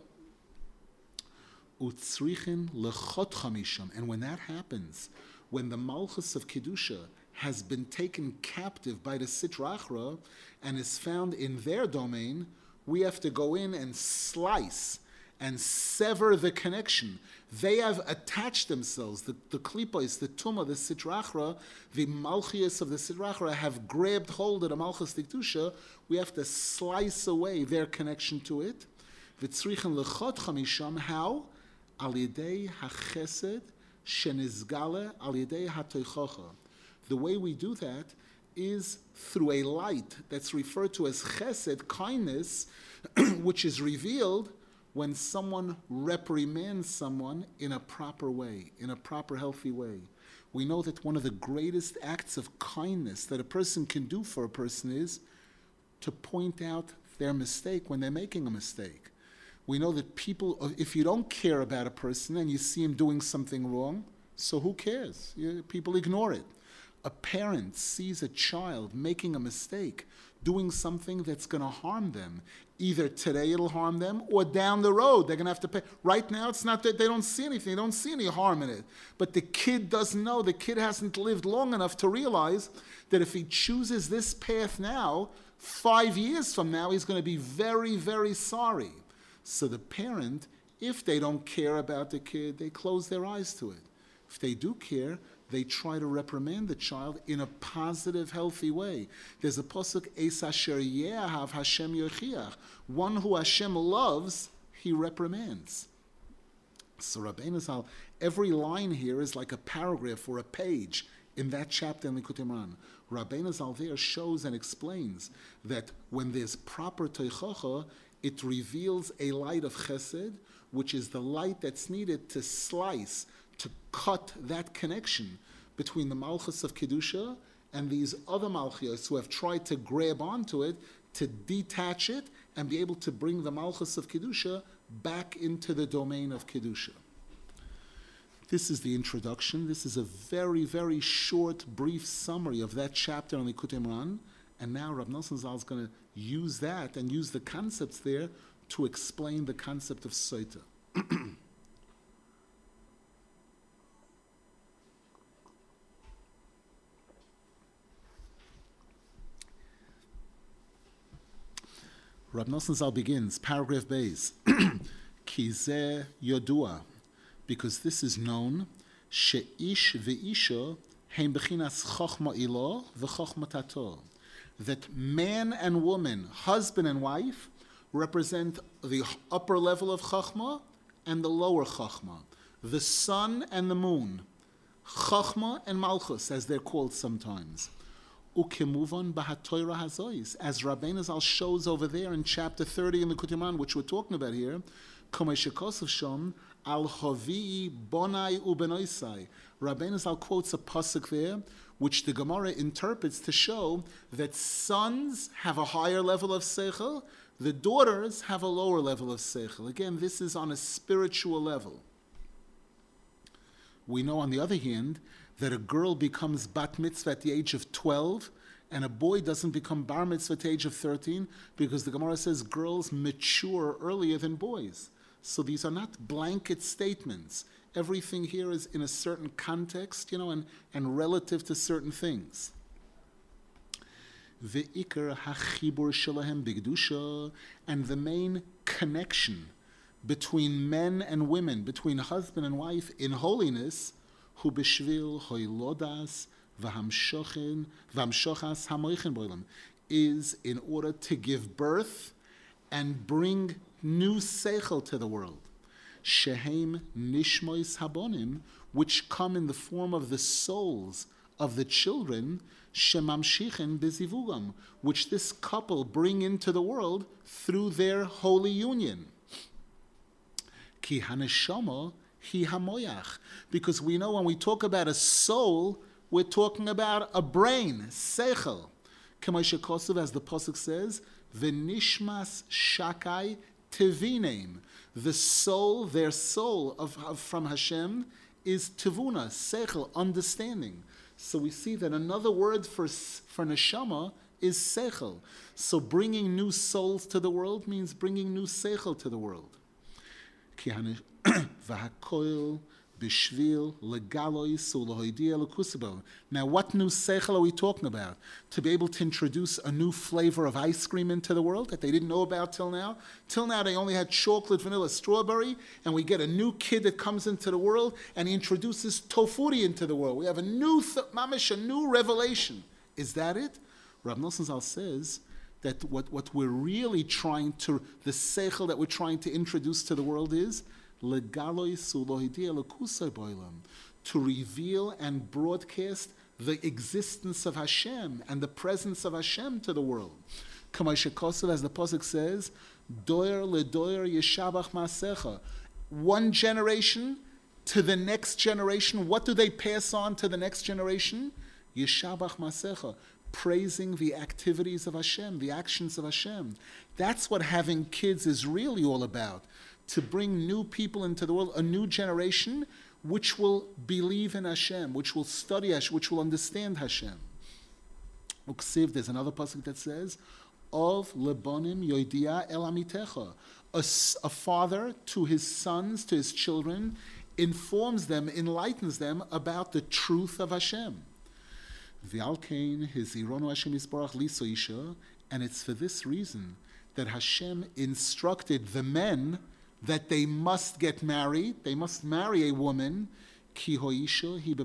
Utzrichin lechot chamisham. And when that happens, when the Malchus of Kedusha has been taken captive by the Sitra Achra and is found in their domain, we have to go in and slice and sever the connection. They have attached themselves, the, the klipos, the tumah, the Sitra Achra, the Malchias of the Sitra Achra have grabbed hold of the Malchus Kedusha. We have to slice away their connection to it. V'tzrichin lechot chamisham, how? Al yedei hachesed shenizgale al yedei hatoichocha. The way we do that is through a light that's referred to as chesed, kindness, which is revealed when someone reprimands someone in a proper way, in a proper, healthy way. We know that one of the greatest acts of kindness that a person can do for a person is to point out their mistake when they're making a mistake. We know that people, if you don't care about a person and you see him doing something wrong, so who cares? You, people ignore it. A parent sees a child making a mistake, doing something that's going to harm them. Either today it'll harm them, or down the road they're going to have to pay. Right now it's not that they don't see anything, they don't see any harm in it. But the kid doesn't know, the kid hasn't lived long enough to realize that if he chooses this path now, five years from now he's going to be very, very sorry. So the parent, if they don't care about the kid, they close their eyes to it. If they do care, they try to reprimand the child in a positive, healthy way. There's a pasuk, Es asher ye'ahav Hashem yochiach. One who Hashem loves, he reprimands. So Rabbeinu Zal, every line here is like a paragraph or a page in that chapter in Likutei Moharan. Rabbeinu Zal there shows and explains that when there's proper teichacha, it reveals a light of chesed, which is the light that's needed to slice, to cut that connection between the Malchus of Kedusha and these other Malchios who have tried to grab onto it, to detach it, and be able to bring the Malchus of Kedusha back into the domain of Kedusha. This is the introduction. This is a very, very short, brief summary of that chapter on Likutei Moharan. And now Rab Nosson Zal is going to use that and use the concepts there to explain the concept of Soita. Rab Nosson Zal begins, paragraph Beis, Ki zeh yodua, because this is known, she'ish ve'isha heim bechinas chochma ilo v'chochma tato, that man and woman, husband and wife, represent the upper level of chochma and the lower chochma, the sun and the moon, chochma and malchus, as they're called sometimes. Ukemuvon b'hatoira hazois, as Rabbeinu Zal shows over there in chapter thirty in the Likutei Moharan, which we're talking about here, Komei shekosov shom al chovii bonai ubenoisai. Rabbeinu Zal quotes a pasuk there, which the Gemara interprets to show that sons have a higher level of seichel, the daughters have a lower level of seichel. Again, this is on a spiritual level. We know, on the other hand, that a girl becomes bat mitzvah at the age of twelve, and a boy doesn't become bar mitzvah at the age of thirteen, because the Gemara says girls mature earlier than boys. So these are not blanket statements. Everything here is in a certain context, you know, and, and relative to certain things. Ve'ikar hachibur shalahem bigdusha, and the main connection between men and women, between husband and wife in holiness, hu b'shvil hoilodas v'hamshochen v'hamshochas hamoichen boilam, is in order to give birth and bring new seichel to the world. Shehem nishmois habonim, which come in the form of the souls of the children, shemamshichen bezivugam, which this couple bring into the world through their holy union. Ki haneshama hi hamoyach, because we know when we talk about a soul, we're talking about a brain, seichel. K'moshe Kosev, as the pasuk says, v'nishmas shakai tevinem. The soul, their soul of, of from Hashem is tevuna, seichel, understanding. So we see that another word for for neshama is seichel. So bringing new souls to the world means bringing new seichel to the world. V'hakoil b'shvil legalois u'lehoidia l'kusabo. Now, what new seichel are we talking about? To be able to introduce a new flavor of ice cream into the world that they didn't know about till now? Till now, they only had chocolate, vanilla, strawberry, and we get a new kid that comes into the world and he introduces tofuri into the world. We have a new, th- mamish, a new revelation. Is that it? Rav Nosson Zal says that what, what we're really trying to, the seichel that we're trying to introduce to the world is to reveal and broadcast the existence of Hashem and the presence of Hashem to the world. As the pasuk says, Doer ledoer yeshabach maasecha. One generation to the next generation, what do they pass on to the next generation? Yeshabach maasecha, praising the activities of Hashem, the actions of Hashem. That's what having kids is really all about. To bring new people into the world, a new generation which will believe in Hashem, which will study Hashem, which will understand Hashem. Uksiv, there's another pasuk that says, Of lebonim yoidia el amitecha. A father to his sons, to his children, informs them, enlightens them about the truth of Hashem. V'alkein hizironu Hashem yisbarach liso isha, and it's for this reason that Hashem instructed the men that they must get married, they must marry a woman, because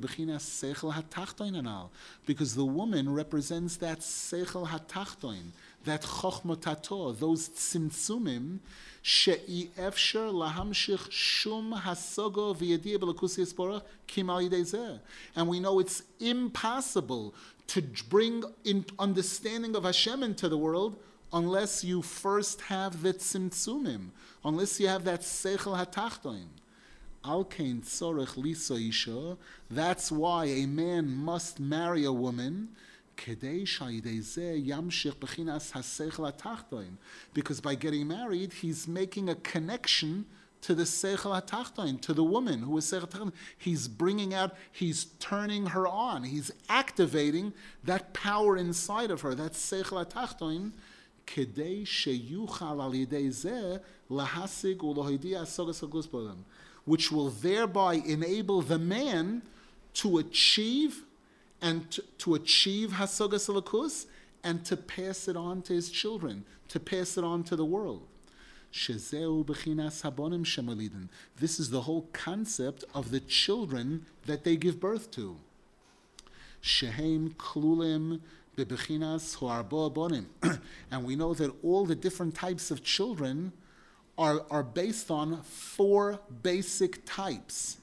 the woman represents that seichel hatachtoin, that chochma tato, those tzimtzumim, she'i efsher lahamshich shum hasogo v'yediyah b'lakusi yisborach kim al yidei zeh. And we know it's impossible to bring in understanding of Hashem into the world unless you first have the tzimtzumim, unless you have that seichel hatachtoin. Al kein tzorech liso isha. That's why a man must marry a woman, kedei shayidei zeh yamshich b'chinas haseichel hatachtoin. Because by getting married, he's making a connection to the Seichel HaTachton, to the woman who is Seichel HaTachton. He's bringing out, he's turning her on. He's activating that power inside of her, that Seichel HaTachton, Kedei sheyuchal al yedei zeh lahasig ulohidia asogas hagus b'olam, which will thereby enable the man to achieve and to, to achieve hasogas alakus and to pass it on to his children, to pass it on to the world. Shezeu b'chinas habonim shemalidin. This is the whole concept of the children that they give birth to. Shehem klulim bebechinas hoarbo abonim. And we know that all the different types of children are, are based on four basic types.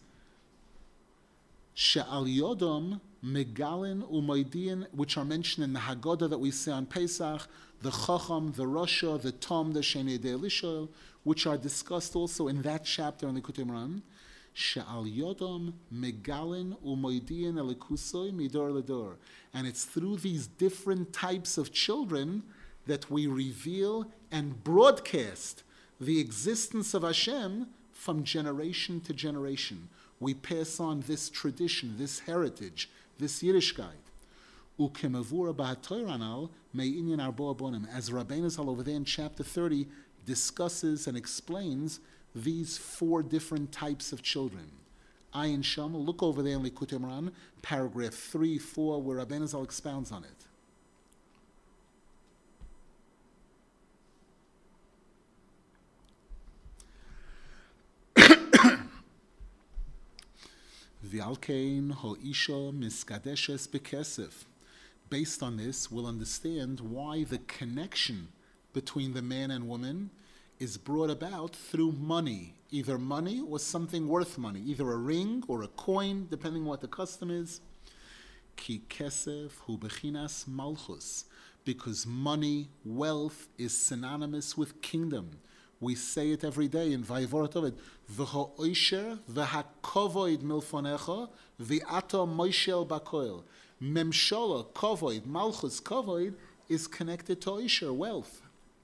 She'al yodom megalin umoidian, which are mentioned in the Haggadah that we say on Pesach, the Chacham, the Rasha, the Tom, the Shenei de Elisha, which are discussed also in that chapter in the Likutei Moharan. She'al yodom megalin umoidian elikusoi midor ledor. And it's through these different types of children that we reveal and broadcast the existence of Hashem from generation to generation. We pass on this tradition, this heritage, this Yiddishkeit. Ukemavura b'hatoranal me'inyan arbo abonim. As Rabbeinu Zal over there in chapter thirty discusses and explains these four different types of children. Ayin Sham, look over there in Likutei Moharan, paragraph three, four, where Rabbeinu Zal expounds on it. V'alkein ho'isha miskadeshes bekesef. Based on this, we'll understand why the connection between the man and woman is brought about through money, either money or something worth money, either a ring or a coin, depending on what the custom is. Ki kesef hu bechinas malchus, because money, wealth, is synonymous with kingdom. We say it every day in Vayivorat Ovid. V'ho oisher v'hakovoid milfonecha v'ato moishel bakoil. Memshola, kovoid, malchus, kovoid is connected to oisher, wealth.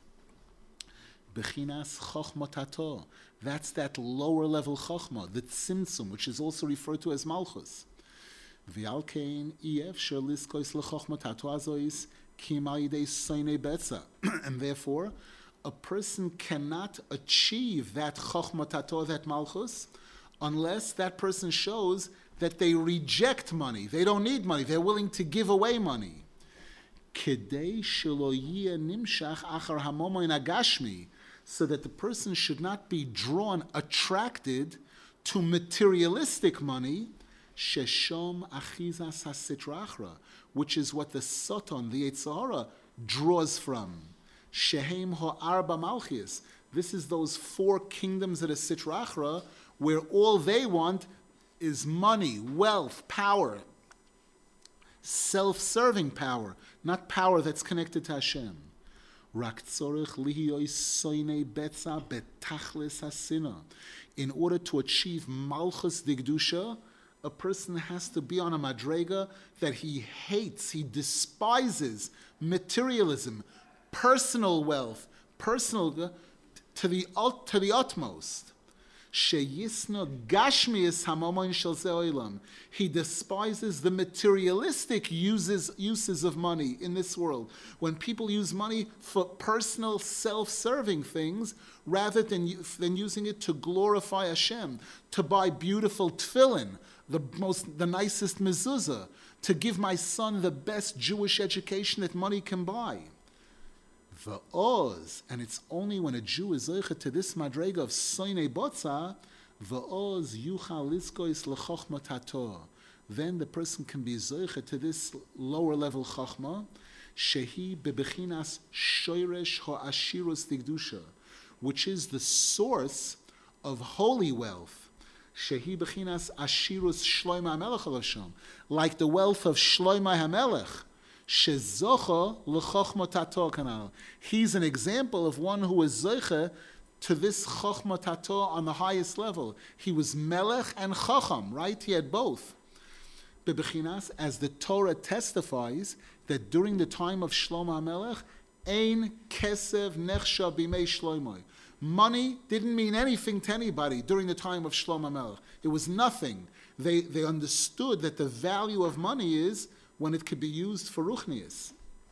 Bechinas chochmotato. That's that lower level chochma, the tzimtzum, which is also referred to as malchus. V'alkein ef sheliskois lechochmotato azois kimayidei soine betza. And therefore, a person cannot achieve that chochmotato, that malchus, unless that person shows that they reject money. They don't need money. They're willing to give away money. Kedei shelo yeh nimshach achar hamomoin agashmi, so that the person should not be drawn, attracted to materialistic money, sheshom achizas hasitra achra, which is what the Satan, the Yetzer Hara, draws from. Shehem ho'arba malchis. This is those four kingdoms of the Sitra Achra, where all they want is money, wealth, power, self-serving power, not power that's connected to Hashem. Rak tzorich lihiyoy soinei betza betachlis hasina. In order to achieve malchus digdusha, a person has to be on a madrega that he hates, he despises materialism, personal wealth, personal to the to the utmost. Sheyisno gashmius hamomoin shel ze olam. He despises the materialistic uses uses of money in this world. When people use money for personal, self-serving things, rather than than using it to glorify Hashem, to buy beautiful tefillin, the most the nicest mezuzah, to give my son the best Jewish education that money can buy. V'oz, and it's only when a Jew is zeicha to this madrega of soinei botza, v'oz yuchal liskois lechochmat hator. Then the person can be zeicha to this lower level chochma, shehi bebechinas shoyresh ho'ashirus digdusha, which is the source of holy wealth. Shehi bechinas ashirus shloima hamelech alasham, like the wealth of Shloima hamelech. Shezocha lechochmat hator kanal. He's an example of one who was zeicha to this chochmat hator on the highest level. He was melech and chacham, right? He had both. Bebechinas, as the Torah testifies that during the time of Shlomo HaMelech, ein kesev nechsha b'mei Shlomo. Money didn't mean anything to anybody during the time of Shlomo Melech. It was nothing. They, they understood that the value of money is when it could be used for ruchnius.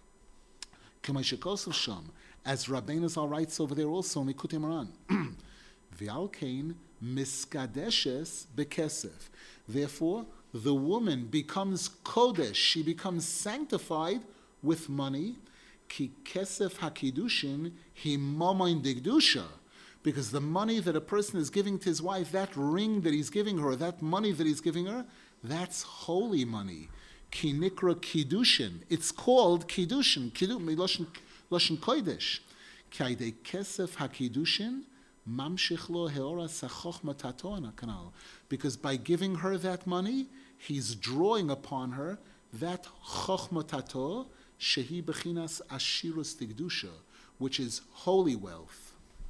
As Rabbeinu Zal writes over there also in Likutei Moharan, V'alkein miskadeshes bekesef. Therefore, the woman becomes kodesh, she becomes sanctified with money. Ki kesef hakidushin hi momoin digdusha. Because the money that a person is giving to his wife, that ring that he's giving her, that money that he's giving her, that's holy money. Ki nikra kiddushin. It's called kiddushin. Kiddushin, loshen, loshen kodesh. Ki aidei kesef hakiddushin, mamshich lo heora sachochma tato kanal. Because by giving her that money, he's drawing upon her that chochma tato, shehi bechinas ashirus tigdusha, which is holy wealth.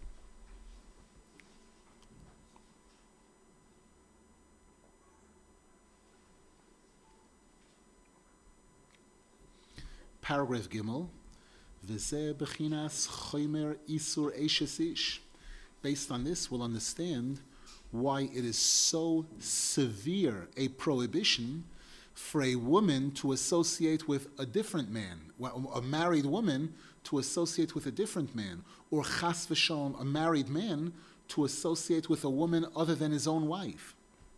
Paragraph Gimel, V'zeh bechinas chomer isur eishes ish. Based on this, we'll understand why it is so severe a prohibition for a woman to associate with a different man, a married woman to associate with a different man, or chas v'shalom, a married man to associate with a woman other than his own wife.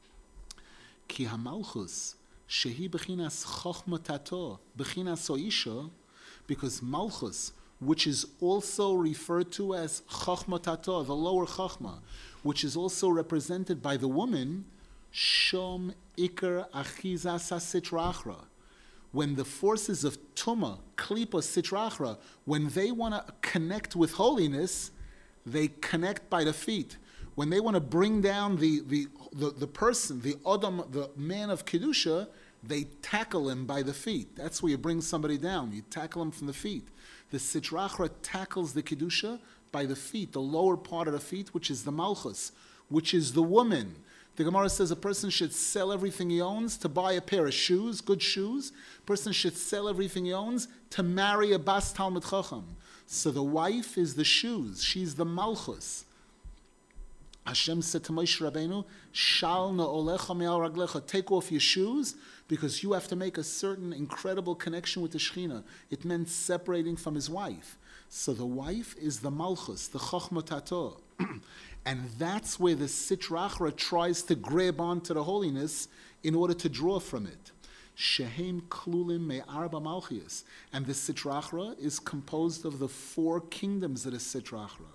Ki hamalchus shehi bechinas chochma tato bechinas oisha, because malchus, which is also referred to as chochma tato, the lower chochma, which is also represented by the woman, shom ikar achizas sitrachra. When the forces of tuma, klipa, sitrachra, when they want to connect with holiness, they connect by the feet. When they want to bring down the, the, the, the person, the Adam, the man of Kedusha, they tackle him by the feet. That's where you bring somebody down. You tackle him from the feet. The Sitrachra tackles the Kedusha by the feet, the lower part of the feet, which is the Malchus, which is the woman. The Gemara says a person should sell everything he owns to buy a pair of shoes, good shoes. A person should sell everything he owns to marry a Bas Talmud Chacham. So the wife is the shoes. She's the Malchus. Hashem said to Moshe Rabbeinu, Shal na'olecha me'al raglecha, take off your shoes, because you have to make a certain incredible connection with the Shekhinah. It meant separating from his wife. So the wife is the Malchus, the Chochma Tato. And that's where the Sitrachra tries to grab onto the holiness in order to draw from it. Shehem klulim me'arba malchias. And the Sitrachra is composed of the four kingdoms of the Sitrachra.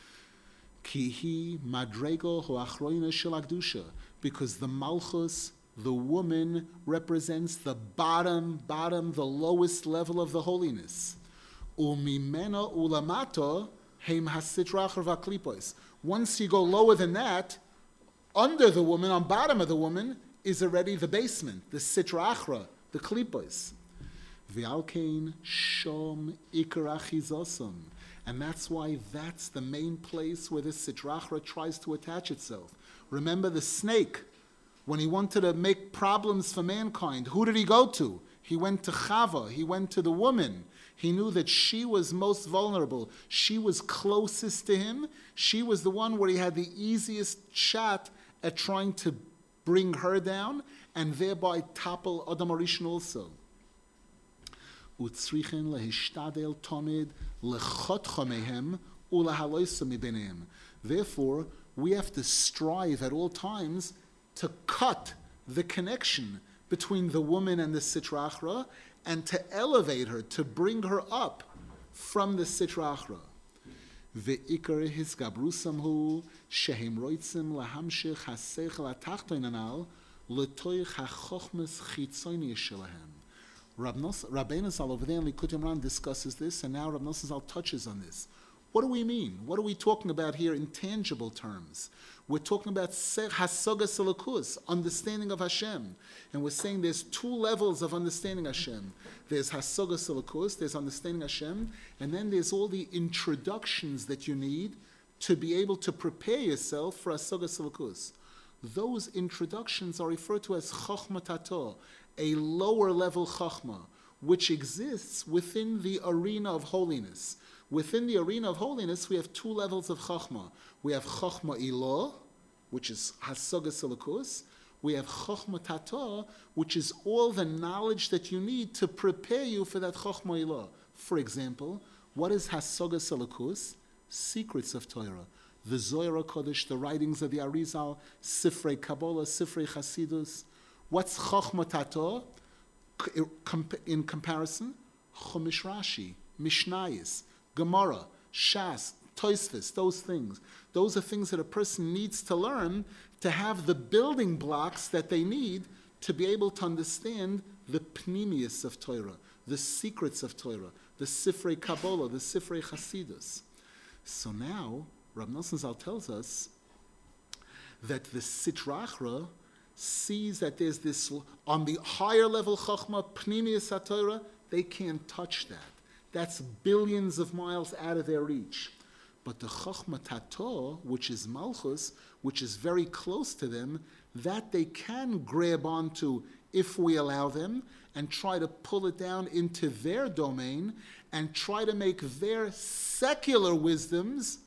Kihi madrego hoachroina shelagdusha, because the malchus, the woman, represents the bottom, bottom, the lowest level of the holiness. Umimena ulamato heim hasitrachar v'aklipos. Once you go lower than that, under the woman, on bottom of the woman, is already the basement, the sitrachra, the klipos. V'alkein shom ikar achizosam. And that's why that's the main place where this sitrachra tries to attach itself. Remember the snake, when he wanted to make problems for mankind, who did he go to? He went to Chava, he went to the woman. He knew that she was most vulnerable. She was closest to him. She was the one where he had the easiest shot at trying to bring her down and thereby topple Adam HaRishon also. Utzrichen lehishtadel tomid lechotcha mehem ulahaloisa mibeneim. Therefore, we have to strive at all times to cut the connection between the woman and the sitrachra and to elevate her, to bring her up from the sitrachra. Ve'ikar his gabrusam hu shehem roitzim lahamshich haseichel atachtoin anal letoich hachochmes chitzoini shelahem. Rabbeinu Zal over there in Likutei Moharan discusses this, and now Rav Nosson Zal touches on this. What do we mean? What are we talking about here in tangible terms? We're talking about hasaga selakus, understanding of Hashem. And we're saying there's two levels of understanding Hashem. There's hasaga selakus, there's understanding Hashem, and then there's all the introductions that you need to be able to prepare yourself for hasaga selakus. Those introductions are referred to as chochma tato, a lower level chachma, which exists within the arena of holiness, Within the arena of holiness, we have two levels of Chachma. We have Chachma Ilah, which is Hasaga Silikus. We have Chachma Tata, which is all the knowledge that you need to prepare you for that Chachma Ilah. For example, what is Hasaga Silikus? Secrets of Torah. The Zohar Kodesh, the writings of the Arizal, Sifrei Kabbalah, Sifrei Chasidus. What's Chachma Tata? In comparison, Chumash Rashi, Mishnayos, Gemara, Shas, Tosfos, those things. Those are things that a person needs to learn to have the building blocks that they need to be able to understand the pnimius of Torah, the secrets of Torah, the Sifrei Kabbalah, the Sifrei Chasidus. So now, Rav Nosson Zal tells us that the Sitra Achra sees that there's this, on the higher level Chachma, Pnimius HaTorah, they can't touch that. That's billions of miles out of their reach. But the Chachma Tato, which is Malchus, which is very close to them, that they can grab onto if we allow them, and try to pull it down into their domain, and try to make their secular wisdoms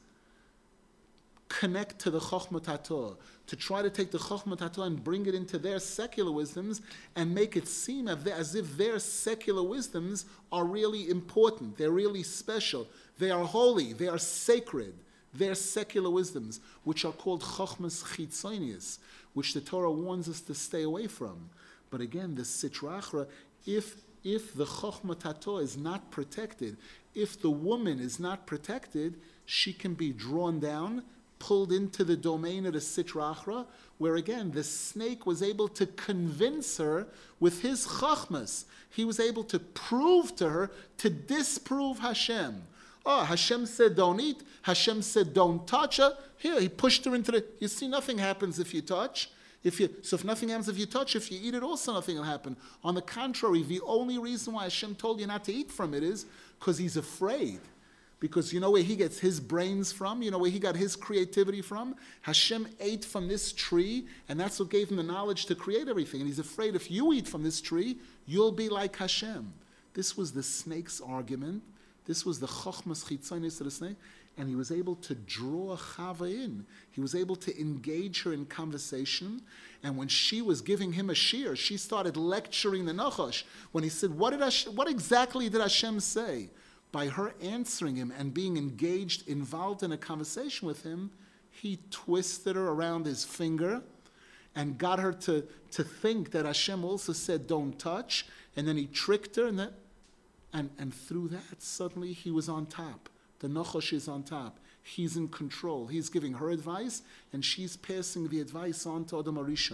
connect to the Chokhmah Tato, to try to take the Chokhmah Tato and bring it into their secular wisdoms and make it seem as if their secular wisdoms are really important, they're really special, they are holy, they are sacred, their secular wisdoms, which are called Chokhmas Chitzonius, which the Torah warns us to stay away from. But again, the Sitra Achra, if if the Chokhmah Tato is not protected, if the woman is not protected, she can be drawn down, pulled into the domain of the Sitra Achra, where again, the snake was able to convince her with his chachmas. He was able to prove to her, to disprove Hashem. Oh, Hashem said don't eat. Hashem said don't touch her. Here, he pushed her into the, you see, nothing happens if you touch. If you, so if nothing happens if you touch, if you eat it, also nothing will happen. On the contrary, the only reason why Hashem told you not to eat from it is because he's afraid. Because you know where he gets his brains from? You know where he got his creativity from? Hashem ate from this tree, and that's what gave him the knowledge to create everything. And he's afraid if you eat from this tree, you'll be like Hashem. This was the snake's argument. This was the chokhmas chitzonis of the snake. And he was able to draw Chava in. He was able to engage her in conversation. And when she was giving him a shear, she started lecturing the Nachash. When he said, what, did Hashem, what exactly did Hashem say? By her answering him and being engaged, involved in a conversation with him, he twisted her around his finger and got her to, to think that Hashem also said, don't touch. And then he tricked her. And, that, and, and through that, suddenly he was on top. The Nachash is on top. He's in control. He's giving her advice, and she's passing the advice on to Adam Arishon.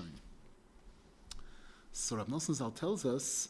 So Rav Nosson Zal tells us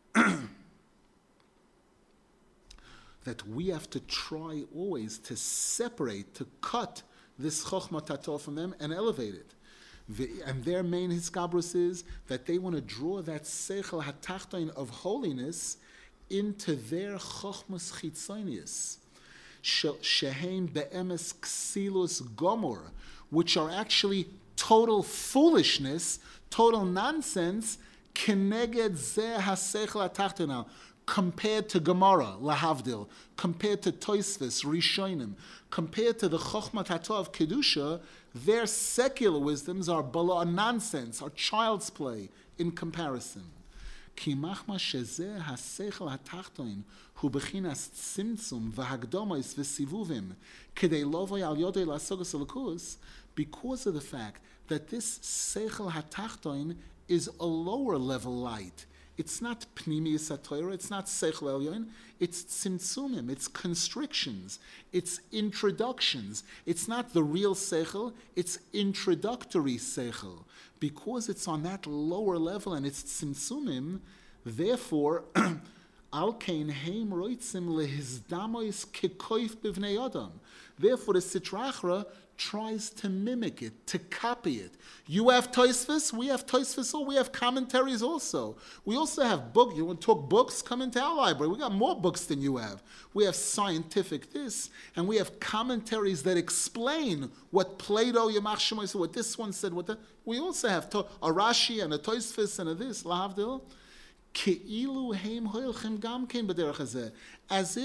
that we have to try always to separate, to cut this Chokhmah Tato from them and elevate it. The, and their main hiskabrus is that they want to draw that Seichel HaTachton of holiness into their Chokhmas Chitzonius. Shehein be'emes ksilus gomor, which are actually total foolishness, total nonsense, keneged zeh hasechel hatachtona, compared to Gemara, lahavdil, compared to Tosfos, Rishonim, compared to the Chokhmah Tato of Kedusha, their secular wisdoms are bala nonsense, are child's play in comparison. כי מחמא שזה השכל התחתון הוא בחינת צמצום והקדומות וסיבובים כדי לבוא על ידי להשגת אלוקות, because of the fact that this seichel hatachton is a lower level light. It's not pnimius haTorah, it's not seichel elyon, it's tzimtzumim, it's constrictions, it's introductions. It's not the real seichel, it's introductory seichel. Because it's on that lower level and it's tzimtzumim, therefore, al kein heim roitzim lehizdamois kekoif bivnei adam. Therefore, the Sitra Achra tries to mimic it, to copy it. You have Tosfos, we have Tosfos, we have commentaries also. We also have books. You want to talk books? Come into our library. We got more books than you have. We have scientific this, and we have commentaries that explain what Plato, Yamach Shemoy said, what this one said, what that. We also have to, a Rashi and a Tosfos and a this, lahavdil. Ke'ilu heim hoilchem gam kein b'derech hazeh. As if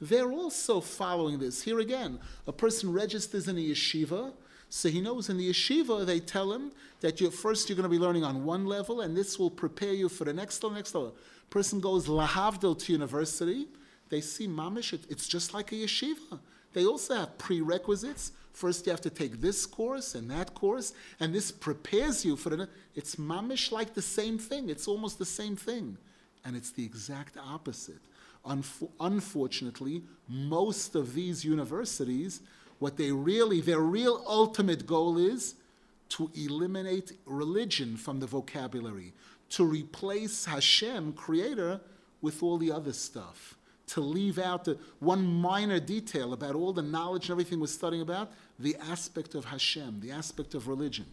they're also following this. Here again, a person registers in a yeshiva, so he knows in the yeshiva they tell him that you're, first you're going to be learning on one level, and this will prepare you for the next level, next level. Person goes lahavdil to university, they see mamish, it, it's just like a yeshiva. They also have prerequisites. First you have to take this course and that course, and this prepares you for the, it's mamish like the same thing. It's almost the same thing. And it's the exact opposite. Unf- unfortunately, most of these universities, what they really, their real ultimate goal is to eliminate religion from the vocabulary, to replace Hashem, Creator, with all the other stuff, to leave out the one minor detail about all the knowledge and everything we're studying about, the aspect of Hashem, the aspect of religion.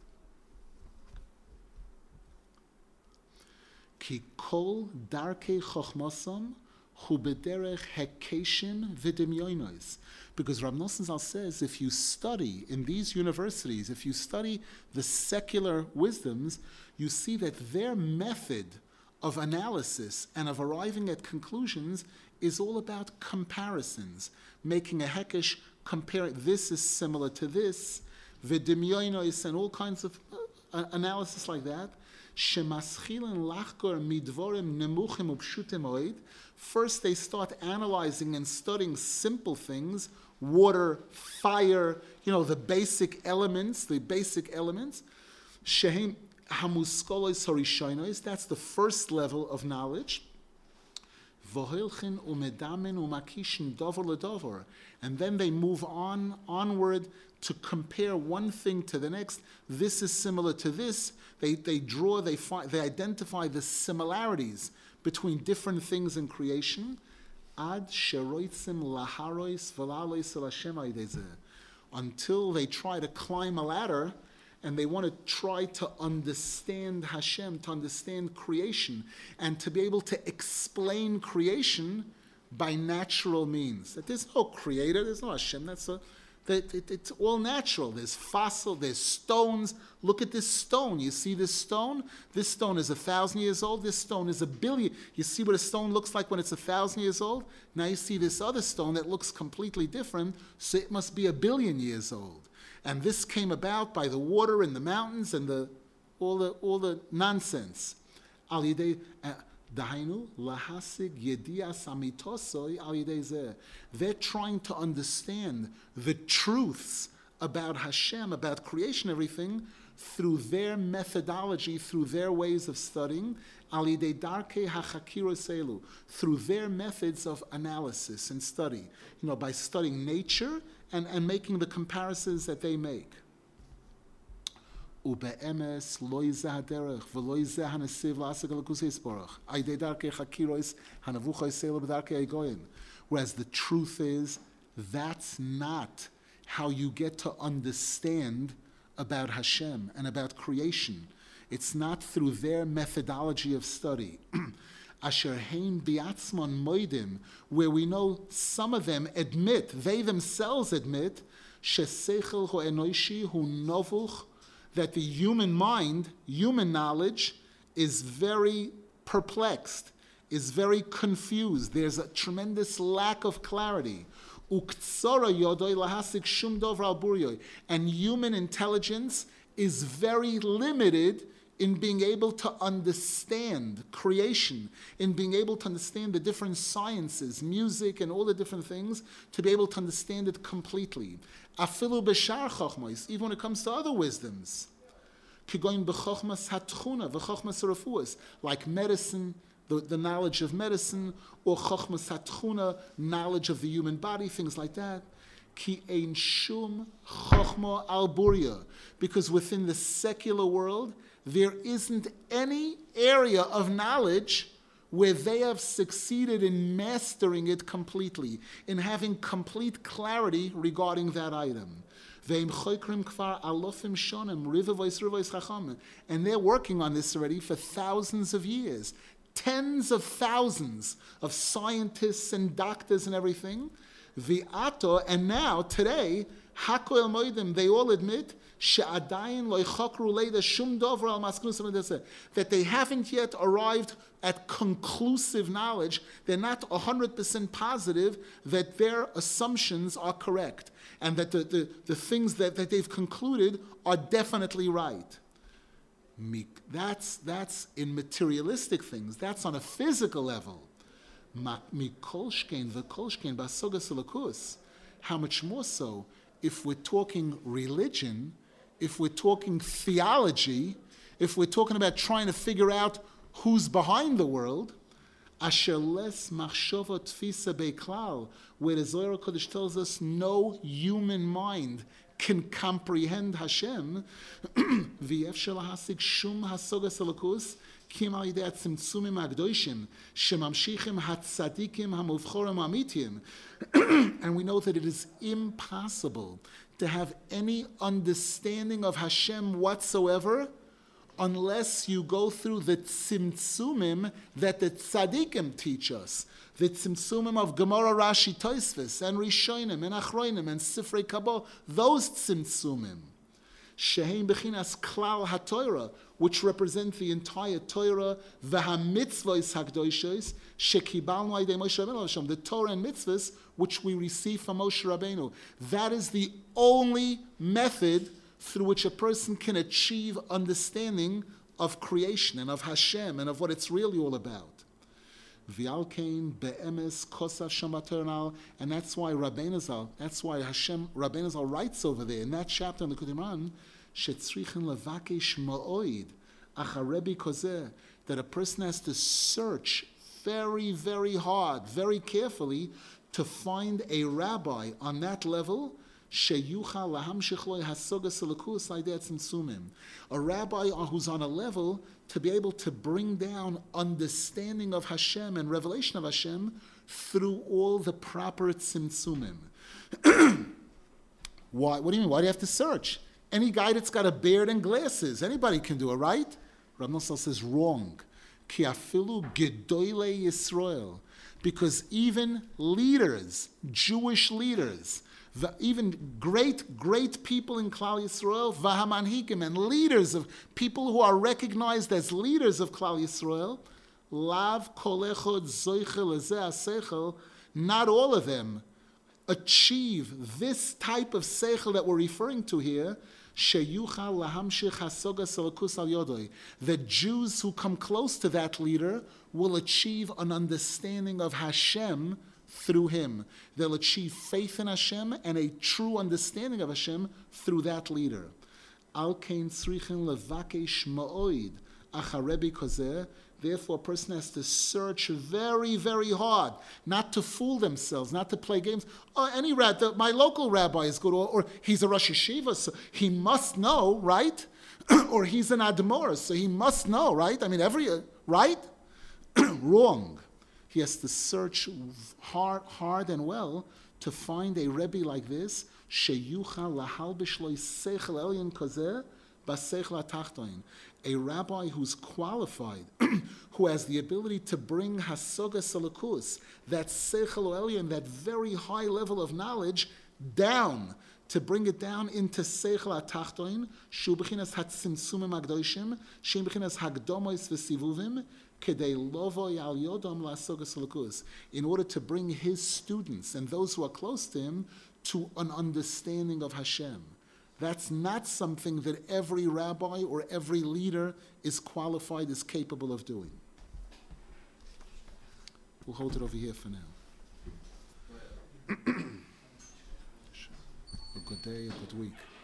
Ki kol darkei chochmosam hu bederech hekeshin v'demyonos. Because Rav Nosson Zal says, if you study in these universities, if you study the secular wisdoms, you see that their method of analysis and of arriving at conclusions is all about comparisons, making a hekesh, comparing this is similar to this, v'demyonos, and all kinds of uh, analysis like that. First, they start analyzing and studying simple things, water, fire, you know, the basic elements, the basic elements. Shehem hamuskolos harishonos, that's the first level of knowledge. And then they move on, onward, to compare one thing to the next. This is similar to this. They they draw, they find, they identify the similarities between different things in creation. Ad sheroitzim laharois v'la'alois el Hashem aydezeh. Until they try to climb a ladder, and they want to try to understand Hashem, to understand creation, and to be able to explain creation by natural means. That there's no creator, there's no Hashem, that's a That it, it's all natural. There's fossil, there's stones. Look at this stone. You see this stone? This stone is a thousand years old. This stone is a billion. You see what a stone looks like when it's a thousand years old? Now you see this other stone that looks completely different, so it must be a billion years old. And this came about by the water in the mountains and the all the all the nonsense. Al yidei, uh, Dahainu lahasig yedias amitosoi al yidei zeh. They're trying to understand the truths about Hashem, about creation, everything, through their methodology, through their ways of studying, al yidei darkei hachakiros elu, through their methods of analysis and study. You know, by studying nature and, and making the comparisons that they make. Ube'emes lo yizeh haderech v'lo yizeh hanesiv la'asek elokus yisborach aydei darkei chakiros hanavucha yiselu b'darkei egoyin. Whereas the truth is, that's not how you get to understand about Hashem and about creation. It's not through their methodology of study. Asher hein biatzmon moidim, where we know some of them admit, they themselves admit, sheseichel ho enoishi hu novuch, that the human mind, human knowledge, is very perplexed, is very confused. There's a tremendous lack of clarity. And human intelligence is very limited in being able to understand creation, in being able to understand the different sciences, music, and all the different things, to be able to understand it completely. Afilu b'shar chochmos, even when it comes to other wisdoms, kigoyin b'chochmas hatchuna v'chochmas refuas, like medicine, the, the knowledge of medicine, or chochmas hatchuna, knowledge of the human body, things like that. Ki ein shum chochma al buria, because within the secular world, there isn't any area of knowledge where they have succeeded in mastering it completely, in having complete clarity regarding that item. And they're working on this already for thousands of years. Tens of thousands of scientists and doctors and everything. The ato, and now, today, Hakoel Moedim, they all admit she'adayin lo yichakru leida shum dover al maskunus, that they haven't yet arrived at conclusive knowledge. They're not one hundred percent positive that their assumptions are correct and that the, the, the things that, that they've concluded are definitely right. That's, that's in materialistic things. That's on a physical level. How much more so if we're talking religion, if we're talking theology, if we're talking about trying to figure out who's behind the world, asher les machshava tfisa beklal, where the Zohar Kodesh tells us no human mind can comprehend Hashem, v'yef shel hasig shum hasogas elokus, kim al yidei atzimtzumim hagdoshim, shemamshichim hatzadikim hamuvchorim hamitim. And we know that it is impossible to have any understanding of Hashem whatsoever unless you go through the tzimtzumim that the tzaddikim teach us. The tzimtzumim of Gemara, Rashi, Tosfos, and Rishonim, and Achronim, and Sifrei Kabbalah, those tzimtzumim. Sheheim bechinas klal haTorah, which represent the entire Torah, v'hamitzvos hakdoshos, shekibalnu aydei Moshe Rabbeinu Hashem, the Torah and mitzvahs which we receive from Moshe Rabbeinu. That is the only method through which a person can achieve understanding of creation and of Hashem and of what it's really all about. V'alkein be'emes kosav shamaternal, and that's why Rabbeinu Zal, that's why Hashem, Rabbeinu Zal writes over there in that chapter in the Kudiman, shetzrichen levakesh ma'oid acharebi kozeh, that a person has to search very, very hard, very carefully to find a rabbi on that level. A rabbi who's on a level to be able to bring down understanding of Hashem and revelation of Hashem through all the proper tzimtzumim. Why? What do you mean? Why do you have to search? Any guy that's got a beard and glasses, anybody can do it, right? Rav Nosson says wrong. Ki afilu gedoylei Yisrael, because even leaders, Jewish leaders, the, even great, great people in Klal Yisrael, Vahamanhikim, and leaders of people who are recognized as leaders of Klal Yisrael, Lav kolechod zoichel ezeh seichel, not all of them achieve this type of seichel that we're referring to here, sheyuchal lahamshich hasogas elokus al yodoi. The Jews who come close to that leader will achieve an understanding of Hashem through him. They'll achieve faith in Hashem and a true understanding of Hashem through that leader. Al kein tzrichen levakesh ma'oid acharebi kozeh. Therefore, a person has to search very, very hard, not to fool themselves, not to play games. Oh, any rabbi, my local rabbi is good, or, or he's a Rosh Yeshiva, so he must know, right? Or he's an Admor, so he must know, right? I mean, every, right? Wrong. He has to search hard, hard and well to find a Rebbe like this, sheyuchal lahalbish lo seichel elyon kozeh baseichel hatachtoin. A rabbi who's qualified, who has the ability to bring hasogas elokus, that seichel elyon, that very high level of knowledge, down, to bring it down into seichel hatachtoin, shu bechinas hatzimtzumim hagdoshim, shem bechinas hagdomois v'sivuvim, in order to bring his students and those who are close to him to an understanding of Hashem. That's not something that every rabbi or every leader is qualified, is capable of doing. We'll hold it over here for now. A good day, a good week.